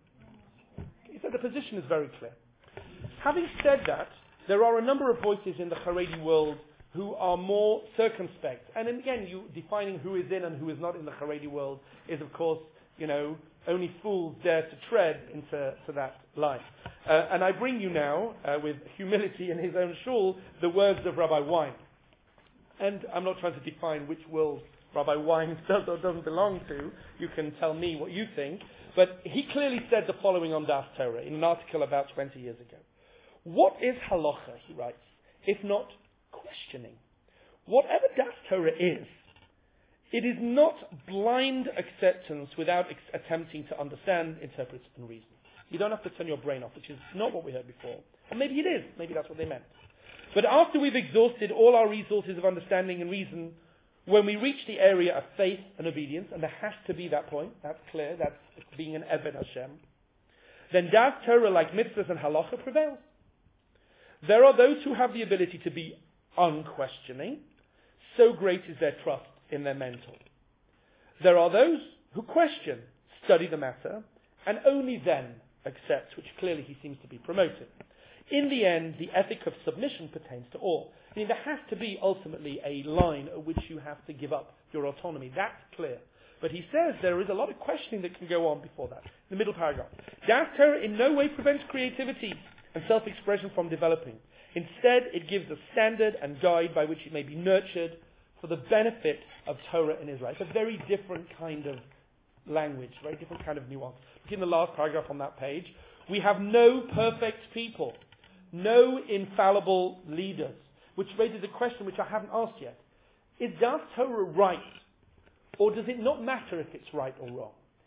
So the position is very clear. Having said that, there are a number of voices in the Haredi world who are more circumspect. And again, you defining who is in and who is not in the Haredi world is, of course, only fools dare to tread into that line. And I bring you now, with humility in his own shul, the words of Rabbi Wein. And I'm not trying to define which world Rabbi Wein does or doesn't belong to. You can tell me what you think. But he clearly said the following on Das Torah in an article about 20 years ago. What is halacha, he writes, if not questioning? Whatever Das Torah is, it is not blind acceptance without attempting to understand, interpret, and reason. You don't have to turn your brain off, which is not what we heard before. And maybe it is. Maybe that's what they meant. But after we've exhausted all our resources of understanding and reason, when we reach the area of faith and obedience, and there has to be that point, that's clear, that's being an Eved Hashem, then Das Torah, like mitzvahs and halacha, prevails. There are those who have the ability to be unquestioning, so great is their trust in their mentor. There are those who question, study the matter, and only then accept, which clearly he seems to be promoting. In the end, the ethic of submission pertains to all. I mean, there has to be ultimately a line at which you have to give up your autonomy. That's clear. But he says there is a lot of questioning that can go on before that. The middle paragraph. Das Torah in no way prevents creativity and self-expression from developing. Instead, it gives a standard and guide by which it may be nurtured for the benefit of Torah in Israel. It's a very different kind of language, very different kind of nuance. Look in the last paragraph on that page. We have no perfect people, no infallible leaders, which raises a question which I haven't asked yet. Is Das Torah right? Or does it not matter if it's right or wrong?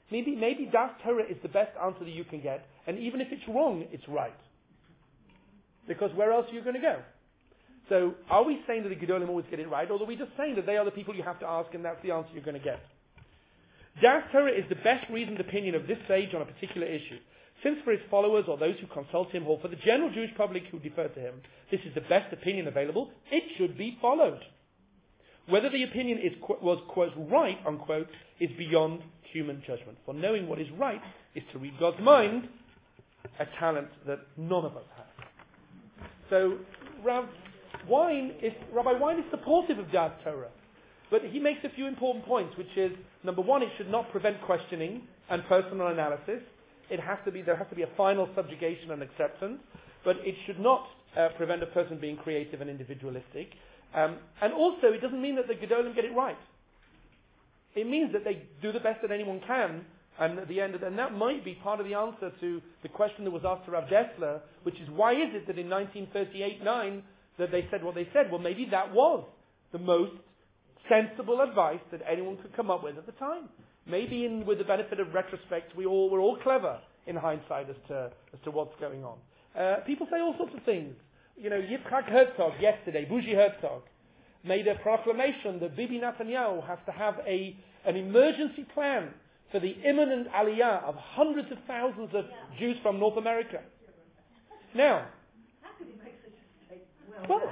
Maybe Das Torah is the best answer that you can get, and even if it's wrong, it's right. Because where else are you going to go? So, are we saying that the Gedolim always get it right, or are we just saying that they are the people you have to ask, and that's the answer you're going to get? Das Torah is the best reasoned opinion of this sage on a particular issue. Since for his followers or those who consult him, or for the general Jewish public who defer to him, this is the best opinion available, it should be followed. Whether the opinion was, quote, right, unquote, is beyond human judgment. For knowing what is right is to read God's mind, a talent that none of us have. So, Rabbi Wein is supportive of Das Torah. But he makes a few important points, which is, number one, it should not prevent questioning and personal analysis. There has to be a final subjugation and acceptance, but it should not prevent a person being creative and individualistic. And also, it doesn't mean that the Gedolim get it right. It means that they do the best that anyone can, and at the end, and that might be part of the answer to the question that was asked to Rav Dessler, which is, why is it that in 1938-9 that they said what they said? Well, maybe that was the most sensible advice that anyone could come up with at the time. Maybe with the benefit of retrospect, we're all clever in hindsight as to what's going on. People say all sorts of things. You know, Yitzhak Herzog yesterday, Bougie Herzog, made a proclamation that Bibi Netanyahu has to have an emergency plan for the imminent aliyah of hundreds of thousands of Jews from North America. Now, how could he make such a statement? Well,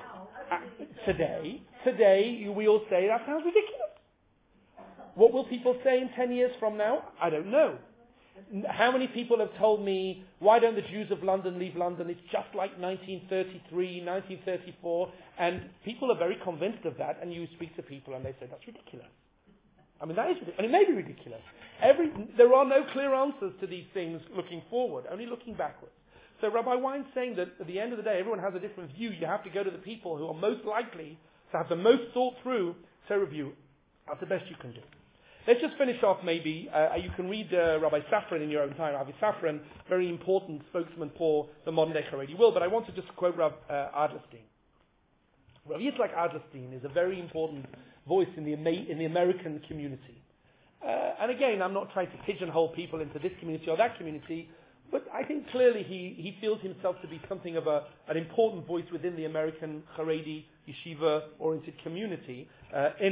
today we all say that sounds ridiculous. What will people say in 10 years from now? I don't know. How many people have told me, why don't the Jews of London leave London? It's just like 1933, 1934. And people are very convinced of that, and you speak to people and they say, that's ridiculous. I mean, that is ridiculous. And it may be ridiculous. There are no clear answers to these things looking forward, only looking backwards. So Rabbi Wein's saying that at the end of the day, everyone has a different view. You have to go to the people who are most likely to have the most thought through Torah view. That's the best you can do. Let's just finish off maybe. You can read Rabbi Safran in your own time. Rabbi Safran, very important spokesman for the modern day Haredi world. But I want to just quote Rav Adlerstein. Rav Yitzhak Adlerstein is a very important voice in the American community. And again, I'm not trying to pigeonhole people into this community or that community, but I think clearly he feels himself to be something of an important voice within the American Haredi yeshiva-oriented community in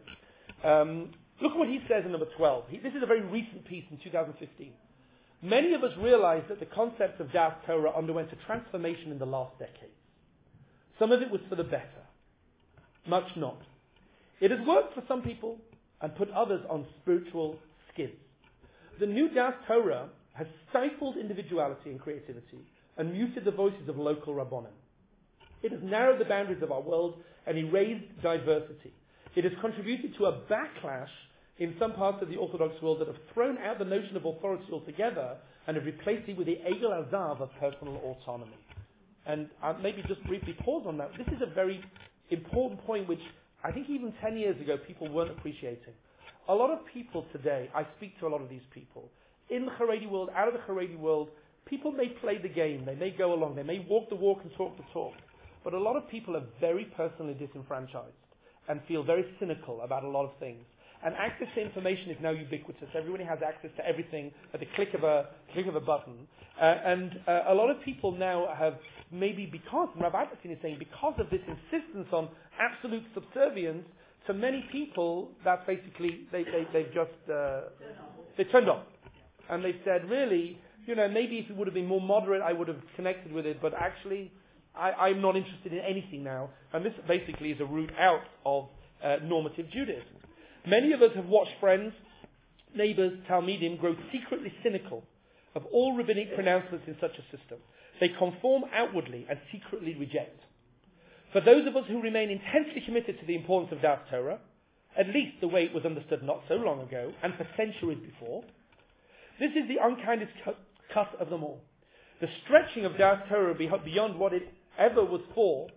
LA. Look at what he says in number 12. This is a very recent piece in 2015. Many of us realize that the concept of Das Torah underwent a transformation in the last decade. Some of it was for the better. Much not. It has worked for some people and put others on spiritual skids. The new Das Torah has stifled individuality and creativity and muted the voices of local rabbonim. It has narrowed the boundaries of our world and erased diversity. It has contributed to a backlash in some parts of the Orthodox world that have thrown out the notion of authority altogether and have replaced it with the Egel Azav of personal autonomy. And I'll maybe just briefly pause on that. This is a very important point which I think even 10 years ago people weren't appreciating. A lot of people today, I speak to a lot of these people, in the Haredi world, out of the Haredi world, people may play the game, they may go along, they may walk the walk and talk the talk, but a lot of people are very personally disenfranchised and feel very cynical about a lot of things. And access to information is now ubiquitous. Everybody has access to everything at the click of a button. And a lot of people now have, maybe because, Rav Adlerstein is saying, because of this insistence on absolute subservience, to many people, that's basically, they've just, they turned off. And they've said, really, maybe if it would have been more moderate, I would have connected with it, but actually, I'm not interested in anything now. And this basically is a route out of normative Judaism. Many of us have watched friends, neighbors, Talmidim grow secretly cynical of all rabbinic pronouncements in such a system. They conform outwardly and secretly reject. For those of us who remain intensely committed to the importance of Das Torah, at least the way it was understood not so long ago, and for centuries before, this is the unkindest cut of them all. The stretching of Das Torah beyond what it ever was for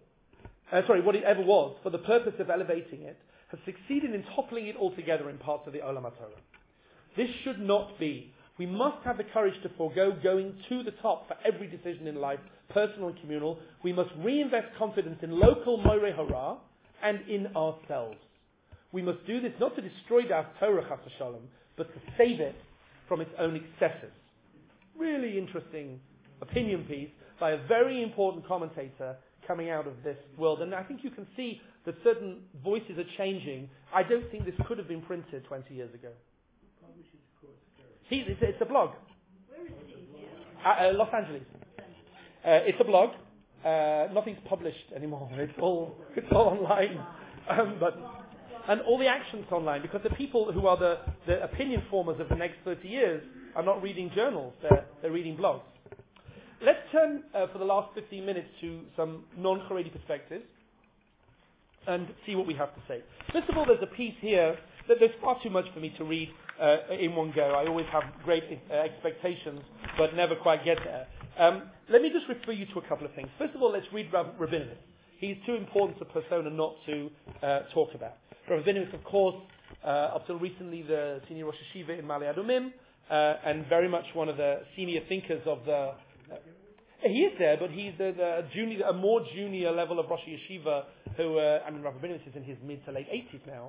the purpose of elevating it, has succeeded in toppling it altogether in parts of the Olam HaTorah. This should not be. We must have the courage to forego going to the top for every decision in life, personal and communal. We must reinvest confidence in local Moirei Hara and in ourselves. We must do this not to destroy Das Torah, Chas v'Shalom, but to save it from its own excesses. Really interesting opinion piece by a very important commentator coming out of this world. And I think you can see that certain voices are changing. I don't think this could have been printed 20 years ago. It's a blog. Where is he? Los Angeles. It's a blog. Nothing's published anymore. It's all online. And all the action's online, because the people who are the opinion formers of the next 30 years are not reading journals. They're reading blogs. Let's turn for the last 15 minutes to some non-Haredi perspectives and see what we have to say. First of all, there's a piece here that there's far too much for me to read in one go. I always have great expectations, but never quite get there. Let me just refer you to a couple of things. First of all, let's read Rav Rabinowitz. He's too important a persona not to talk about. Rav Rabinowitz, of course, up till recently the senior Rosh Yeshiva in Ma'ale Adumim, and very much one of the senior thinkers of the... he is there, but he's a more junior level of Rosh Yeshiva who, Rav Rabinowitz is in his mid to late 80s now,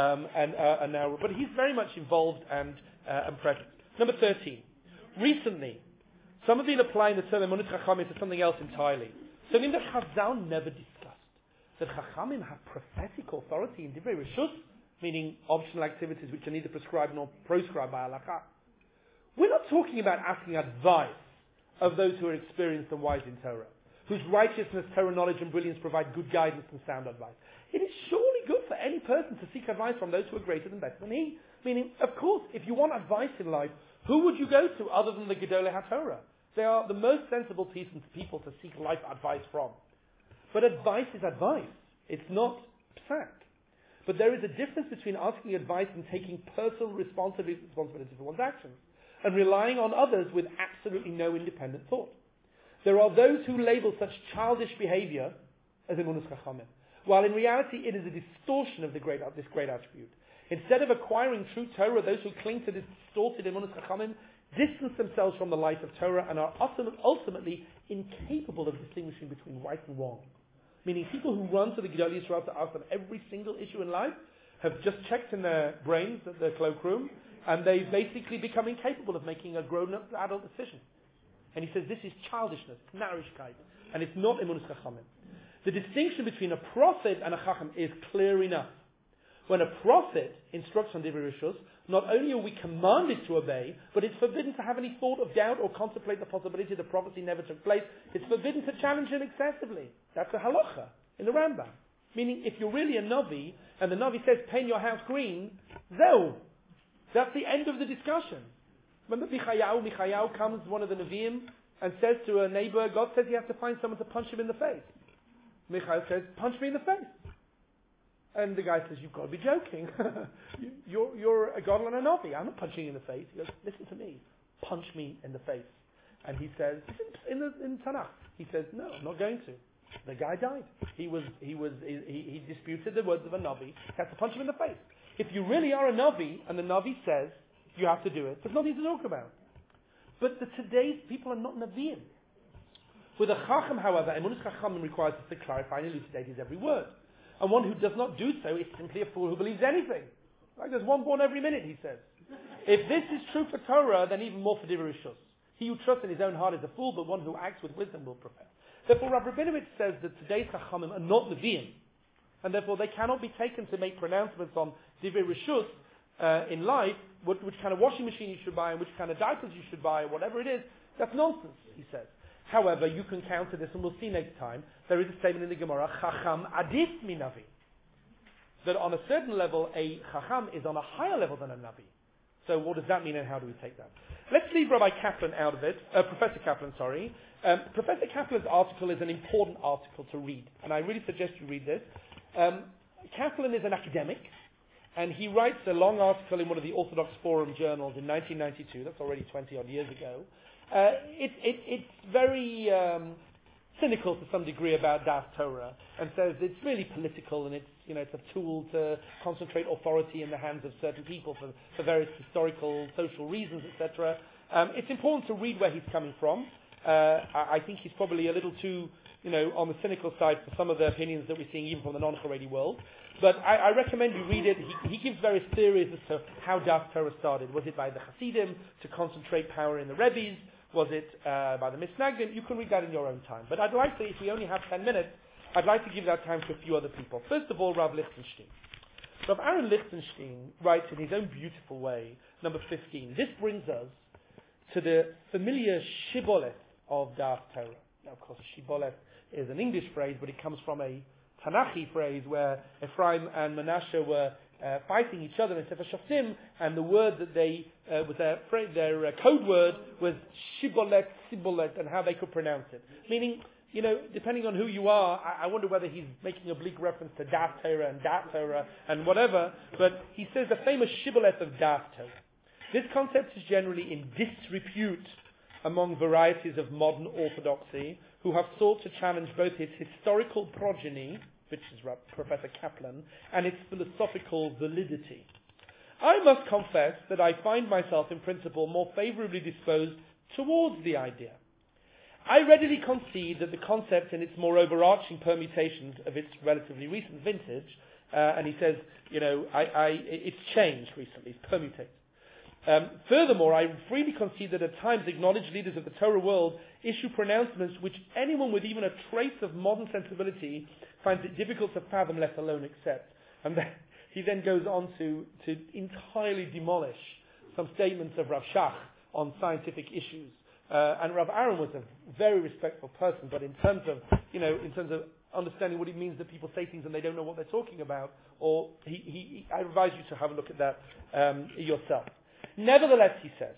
and now, but he's very much involved and present. Number 13. Recently, some have been applying the term Emunat Chachamim to something else entirely. Something that Chazal never discussed. That Chachamim have prophetic authority in Divrei Reshus, meaning optional activities which are neither prescribed nor proscribed by Halakha. We're not talking about asking advice of those who are experienced and wise in Torah, whose righteousness, Torah knowledge and brilliance provide good guidance and sound advice. It is surely good for any person to seek advice from those who are greater and better than he. Meaning, of course, if you want advice in life, who would you go to other than the Gedolei HaTorah? They are the most sensible people to seek life advice from. But advice is advice. It's not psak. But there is a difference between asking advice and taking personal responsibility for one's actions, and relying on others with absolutely no independent thought. There are those who label such childish behavior as emunus chachamim, while in reality it is a distortion of this great attribute. Instead of acquiring true Torah, those who cling to this distorted emunus chachamim distance themselves from the light of Torah and are ultimately incapable of distinguishing between right and wrong. Meaning people who run to the Gedolei Yisrael to ask them every single issue in life have just checked in their brains at the cloakroom, and they basically become incapable of making a grown-up adult decision. And he says this is childishness, narishkeit, and it's not emunus chachamim. The distinction between a prophet and a chacham is clear enough. When a prophet instructs on Divrei Reshus, not only are we commanded to obey, but it's forbidden to have any thought of doubt or contemplate the possibility the prophecy never took place. It's forbidden to challenge it excessively. That's a halacha in the Rambam. Meaning, if you're really a Navi, and the Navi says, paint your house green, zeu. That's the end of the discussion. Remember Michayahu comes, one of the Nevi'im, and says to a neighbor, God says you have to find someone to punch him in the face. Michayahu says, punch me in the face. And the guy says, you've got to be joking. you're a Gadol and a Navi. I'm not punching you in the face. He goes, listen to me. Punch me in the face. And he says, in Tanakh, he says, no, I'm not going to. The guy died. He disputed the words of a Navi. He had to punch him in the face. If you really are a Navi, and the Navi says, you have to do it, there's nothing to talk about. But today's people are not Naviim. With a Chacham, however, Emunus Chachamim requires us to clarify and elucidate his every word. And one who does not do so is simply a fool who believes anything. Like there's one born every minute, he says. If this is true for Torah, then even more for Divrei Reshus. He who trusts in his own heart is a fool, but one who acts with wisdom will prevail. Therefore, Rav Rabinowitz says that today's Chachamim are not Nevi'im, and therefore they cannot be taken to make pronouncements on Divrei Reshus in life, which kind of washing machine you should buy, and which kind of diapers you should buy, or whatever it is. That's nonsense, he says. However, you can counter this, and we'll see next time. There is a statement in the Gemara, Chacham adif mi Navi. That on a certain level, a Chacham is on a higher level than a Navi. So what does that mean, and how do we take that? Let's leave Rabbi Kaplan out of it. Professor Kaplan, sorry. Professor Kaplan's article is an important article to read, and I really suggest you read this. Kaplan is an academic, and he writes a long article in one of the Orthodox Forum journals in 1992. That's already 20-odd years ago. It's very cynical to some degree about Das Torah, and says it's really political, and it's a tool to concentrate authority in the hands of certain people for various historical, social reasons, etc. It's important to read where he's coming from. I think he's probably a little too, on the cynical side for some of the opinions that we're seeing even from the non-Haredi world. But I recommend you read it. He gives various theories as to how Das Torah started. Was it by the Hasidim to concentrate power in the Rebbes? Was it by the Misnagdim? You can read that in your own time. But I'd like to, if we only have 10 minutes, I'd like to give that time to a few other people. First of all, Rav Lichtenstein. Rav Aaron Lichtenstein writes in his own beautiful way, number 15. This brings us to the familiar shibboleth of Das Torah. Now, of course, shibboleth is an English phrase, but it comes from a Tanachi phrase where Ephraim and Manasseh were fighting each other in Sefer Shoftim, and the word that they was their code word was shibboleth, sibboleth, and how they could pronounce it. Meaning, depending on who you are, I wonder whether he's making a oblique reference to Das Torah and Dat Torah and whatever, but he says the famous shibboleth of Das Torah. This concept is generally in disrepute among varieties of modern orthodoxy who have sought to challenge both its historical progeny, which is Professor Kaplan, and its philosophical validity. I must confess that I find myself in principle more favorably disposed towards the idea. I readily concede that the concept and its more overarching permutations of its relatively recent vintage, and he says, it's changed recently, it's permutated. Furthermore, I freely concede that at times acknowledged leaders of the Torah world issue pronouncements which anyone with even a trace of modern sensibility finds it difficult to fathom, let alone accept. And then, he then goes on to entirely demolish some statements of Rav Shach on scientific issues. And Rav Aaron was a very respectful person, but in terms of understanding what it means that people say things and they don't know what they're talking about, or I advise you to have a look at that yourself. Nevertheless, he says,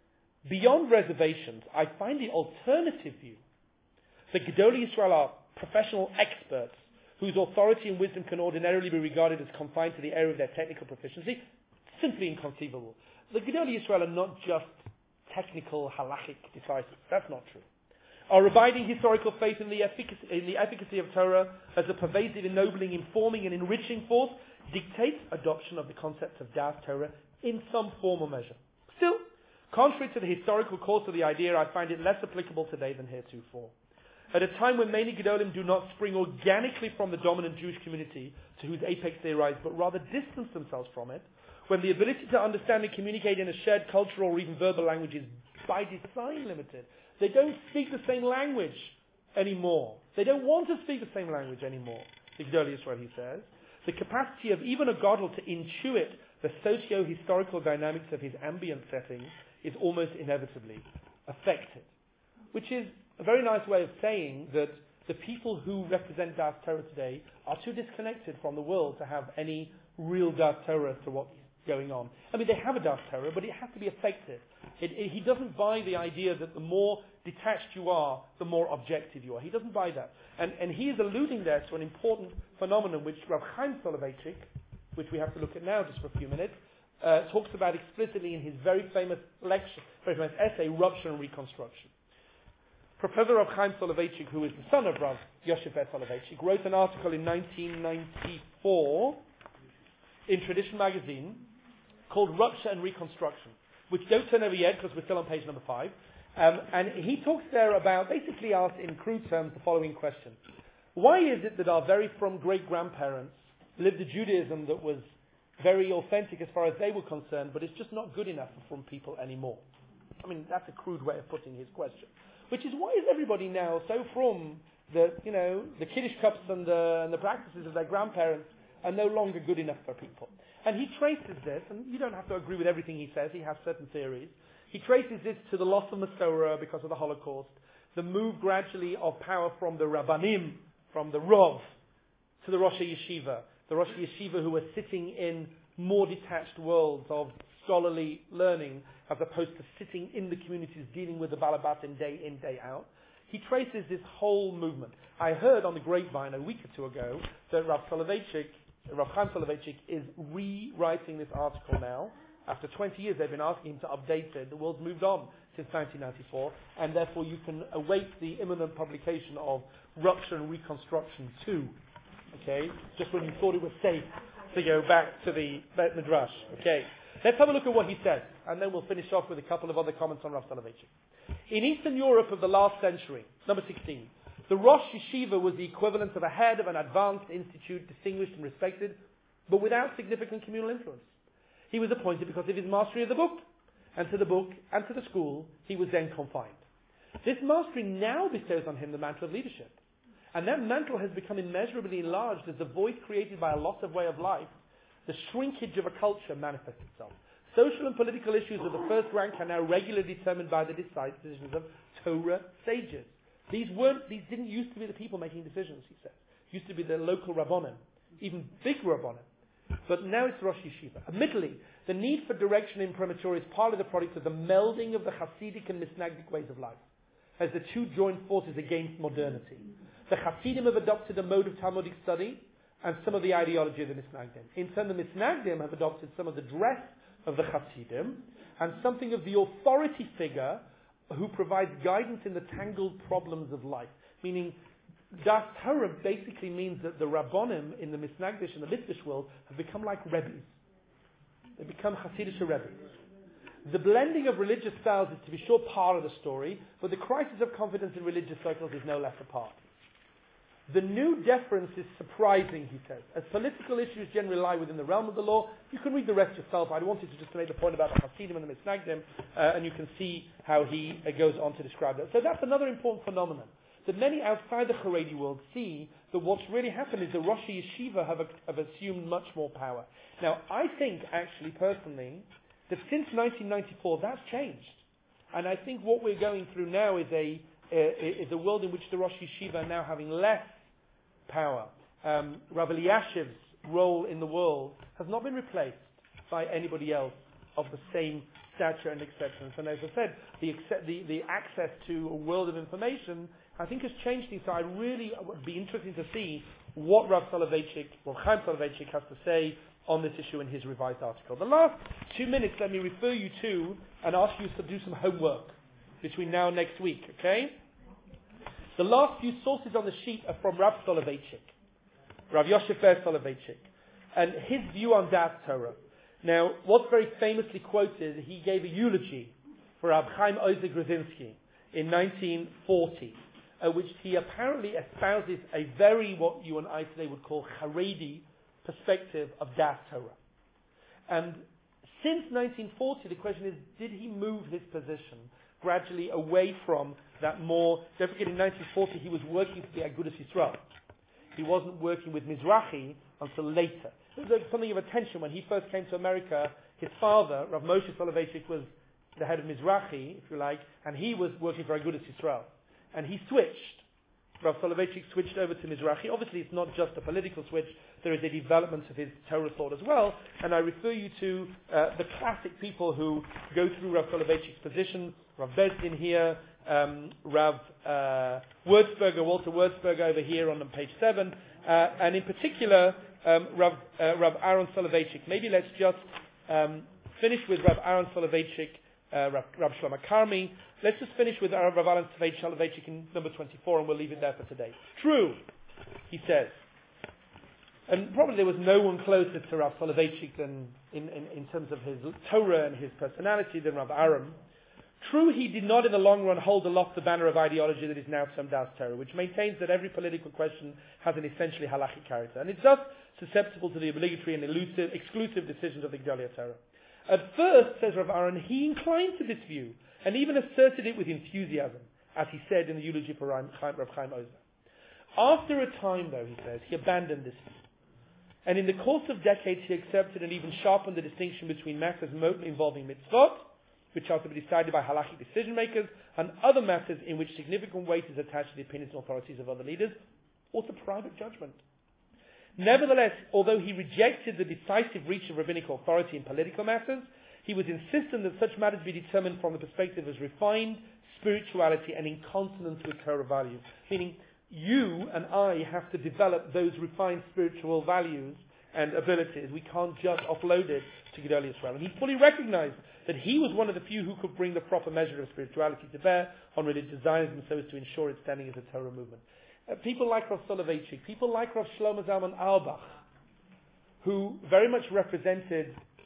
beyond reservations, I find the alternative view. The Gedolei Yisrael are professional experts whose authority and wisdom can ordinarily be regarded as confined to the area of their technical proficiency. Simply inconceivable. The Gedolei Yisrael are not just technical halachic decisive. That's not true. Our abiding historical faith in the efficacy of Torah as a pervasive, ennobling, informing, and enriching force dictates adoption of the concept of Das Torah in some form or measure. Still, contrary to the historical course of the idea, I find it less applicable today than heretofore. At a time when many Gedolim do not spring organically from the dominant Jewish community to whose apex they rise, but rather distance themselves from it, when the ability to understand and communicate in a shared cultural or even verbal language is by design limited, they don't speak the same language anymore. They don't want to speak the same language anymore. The Gedolei Yisrael, he says, the capacity of even a Gadol to intuit the socio-historical dynamics of his ambient setting is almost inevitably affected. Which is a very nice way of saying that the people who represent Das Torah today are too disconnected from the world to have any real Das Torah as to what's going on. I mean, they have a Das Torah, but it has to be effective. He doesn't buy the idea that the more detached you are, the more objective you are. He doesn't buy that. And he is alluding there to an important phenomenon which Rav Chaim Soloveitchik, which we have to look at now just for a few minutes, talks about explicitly in his very famous essay, Rupture and Reconstruction. Professor Rav Chaim Soloveitchik, who is the son of Rav Yosef Soloveitchik, wrote an article in 1994 in Tradition magazine called Rupture and Reconstruction, which don't turn over yet because we're still on page number 5. And he talks there about, basically asked in crude terms, the following question. Why is it that our very from great-grandparents lived a Judaism that was very authentic as far as they were concerned, but it's just not good enough for from people anymore? I mean, that's a crude way of putting his question. Which is, why is everybody now so from that, the Kiddush cups and the practices of their grandparents are no longer good enough for people? And he traces this, and you don't have to agree with everything he says, he has certain theories. He traces this to the loss of Masorah because of the Holocaust, the move gradually of power from the Rabbanim, from the Rav, to the Rosh Yeshiva. The Rosh Yeshiva who were sitting in more detached worlds of scholarly learning as opposed to sitting in the communities dealing with the Balabatim day in, day out. He traces this whole movement. I heard on the grapevine a week or two ago that Rav Chaim Soloveitchik is rewriting this article now. After 20 years they've been asking him to update it. The world's moved on since 1994, and therefore you can await the imminent publication of Rupture and Reconstruction 2. Okay? Just when you thought it was safe to go back to the Bet Midrash. Okay? Let's have a look at what he says, and then we'll finish off with a couple of other comments on Rav Soloveitchik. In Eastern Europe of the last century, number 16, the Rosh Yeshiva was the equivalent of a head of an advanced institute, distinguished and respected, but without significant communal influence. He was appointed because of his mastery of the book, and to the book and to the school he was then confined. This mastery now bestows on him the mantle of leadership. And that mantle has become immeasurably enlarged as the void created by a loss of way of life, the shrinkage of a culture manifests itself. Social and political issues of the first rank are now regularly determined by the decisions of Torah sages. These didn't used to be the people making decisions, he said. It used to be the local Rabbonim, even big Rabbonim. But now it's Rosh Yeshiva. Admittedly, the need for direction in premature is part of the product of the melding of the Hasidic and Misnagdic ways of life, as the two join forces against modernity. The Hasidim have adopted a mode of Talmudic study and some of the ideology of the Misnagdim. In turn, the Misnagdim have adopted some of the dress of the Hasidim and something of the authority figure who provides guidance in the tangled problems of life. Meaning, Das Torah basically means that the Rabbonim in the Misnagdish and the Litvish world have become like Rebbes. They become Hasidic Rebbes. The blending of religious styles is to be sure part of the story, but the crisis of confidence in religious circles is no less a part. The new deference is surprising, he says. As political issues generally lie within the realm of the law, you can read the rest yourself. I wanted to just make the point about the Hasidim and the Misnagdim, and you can see how he goes on to describe that. So that's another important phenomenon, that many outside the Haredi world see that what's really happened is the Rosh Yeshiva have assumed much more power. Now, I think, actually, personally, that since 1994, that's changed. And I think what we're going through now is a world in which the Rosh Yeshiva are now having less power. Rav Elyashiv's role in the world has not been replaced by anybody else of the same stature and acceptance. And as I said, the access to a world of information, I think, has changed things. So I really would be interested to see what Rav Chaim Soloveitchik has to say on this issue in his revised article. The last 2 minutes, let me refer you to and ask you to do some homework between now and next week, okay? The last few sources on the sheet are from Rav Soloveitchik, Rav Yosef Ber Soloveitchik, and his view on Das Torah. Now, what's very famously quoted, he gave a eulogy for Rab Chaim Ozer Grudzinski in 1940, which he apparently espouses a very, what you and I today would call Haredi perspective of Das Torah. And since 1940, the question is, did he move his position gradually away from that more? Don't forget, in 1940 he was working for the Agudas Yisrael. He wasn't working with Mizrahi until later. There was something of a tension when he first came to America. His father, Rav Moshe Soloveitchik, was the head of Mizrahi, if you like, and he was working for Agudas Yisrael. And he switched. Rav Soloveitchik switched over to Mizrahi. Obviously, it's not just a political switch. There is a development of his Torah thought as well. And I refer you to the classic people who go through Rav Soloveitchik's position. Rav Bezdin here, Rav Wurzberger, Walter Wurzberger over here on page 7. And in particular, Rav Aaron Soloveitchik. Maybe let's just finish with Rav Aaron Soloveitchik, Rav Shlomo Karmi. Let's just finish with Rav Aaron Soloveitchik in number 24, and we'll leave it there for today. True, he says, and probably there was no one closer to Rav Soloveitchik than in terms of his Torah and his personality than Rav Aaron. True, he did not in the long run hold aloft the banner of ideology that is now termed Das Torah, which maintains that every political question has an essentially halachic character, and it's thus susceptible to the obligatory and exclusive decisions of the Gedolei Torah. At first, says Rav Aaron, he inclined to this view, and even asserted it with enthusiasm, as he said in the eulogy for Rav Chaim Ozer. After a time, though, he says, he abandoned this view. And in the course of decades, he accepted and even sharpened the distinction between matters involving mitzvot, which are to be decided by halachic decision makers, and other matters in which significant weight is attached to the opinions and authorities of other leaders, or to private judgment. Nevertheless, although he rejected the decisive reach of rabbinical authority in political matters, he was insistent that such matters be determined from the perspective of refined spirituality and in consonance with Torah values. Meaning, you and I have to develop those refined spiritual values and abilities. We can't just offload it to Gedolei Yisrael. And he fully recognized that he was one of the few who could bring the proper measure of spirituality to bear on religious Zionism so as to ensure its standing as a Torah movement. People like Rav Soloveitchik, people like Rav Shlomo Zalman Auerbach, who very much represented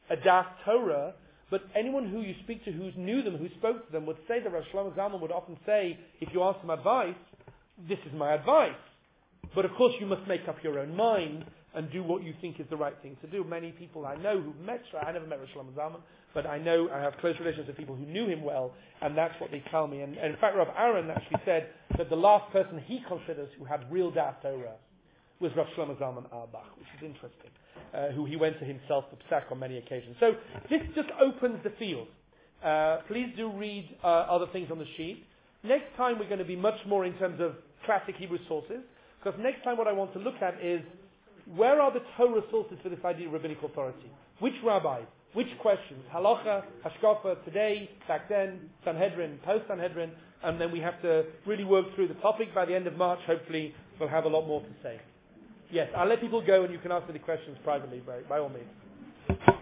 a Das Torah, but anyone who you speak to who knew them, who spoke to them, would say that Rav Shlomo Zalman would often say, if you ask him advice, this is my advice. But of course you must make up your own mind and do what you think is the right thing to do. Many people I know who've met, I never met Rav Shlomo Zalman, but I know I have close relations with people who knew him well, and that's what they tell me. And in fact, Rav Aaron actually said that the last person he considers who had real Das Torah was Rav Shlomo Zalman Auerbach, which is interesting, who he went to himself for psak on many occasions. So this just opens the field. Please do read other things on the sheet. Next time we're going to be much more in terms of classic Hebrew sources, because next time what I want to look at is where are the Torah sources for this idea of rabbinic authority? Which rabbis? Which questions? Halacha, Hashkafa, today, back then, Sanhedrin, post-Sanhedrin, and then we have to really work through the topic. By the end of March, hopefully, we'll have a lot more to say. Yes, I'll let people go and you can ask me the questions privately, by all means.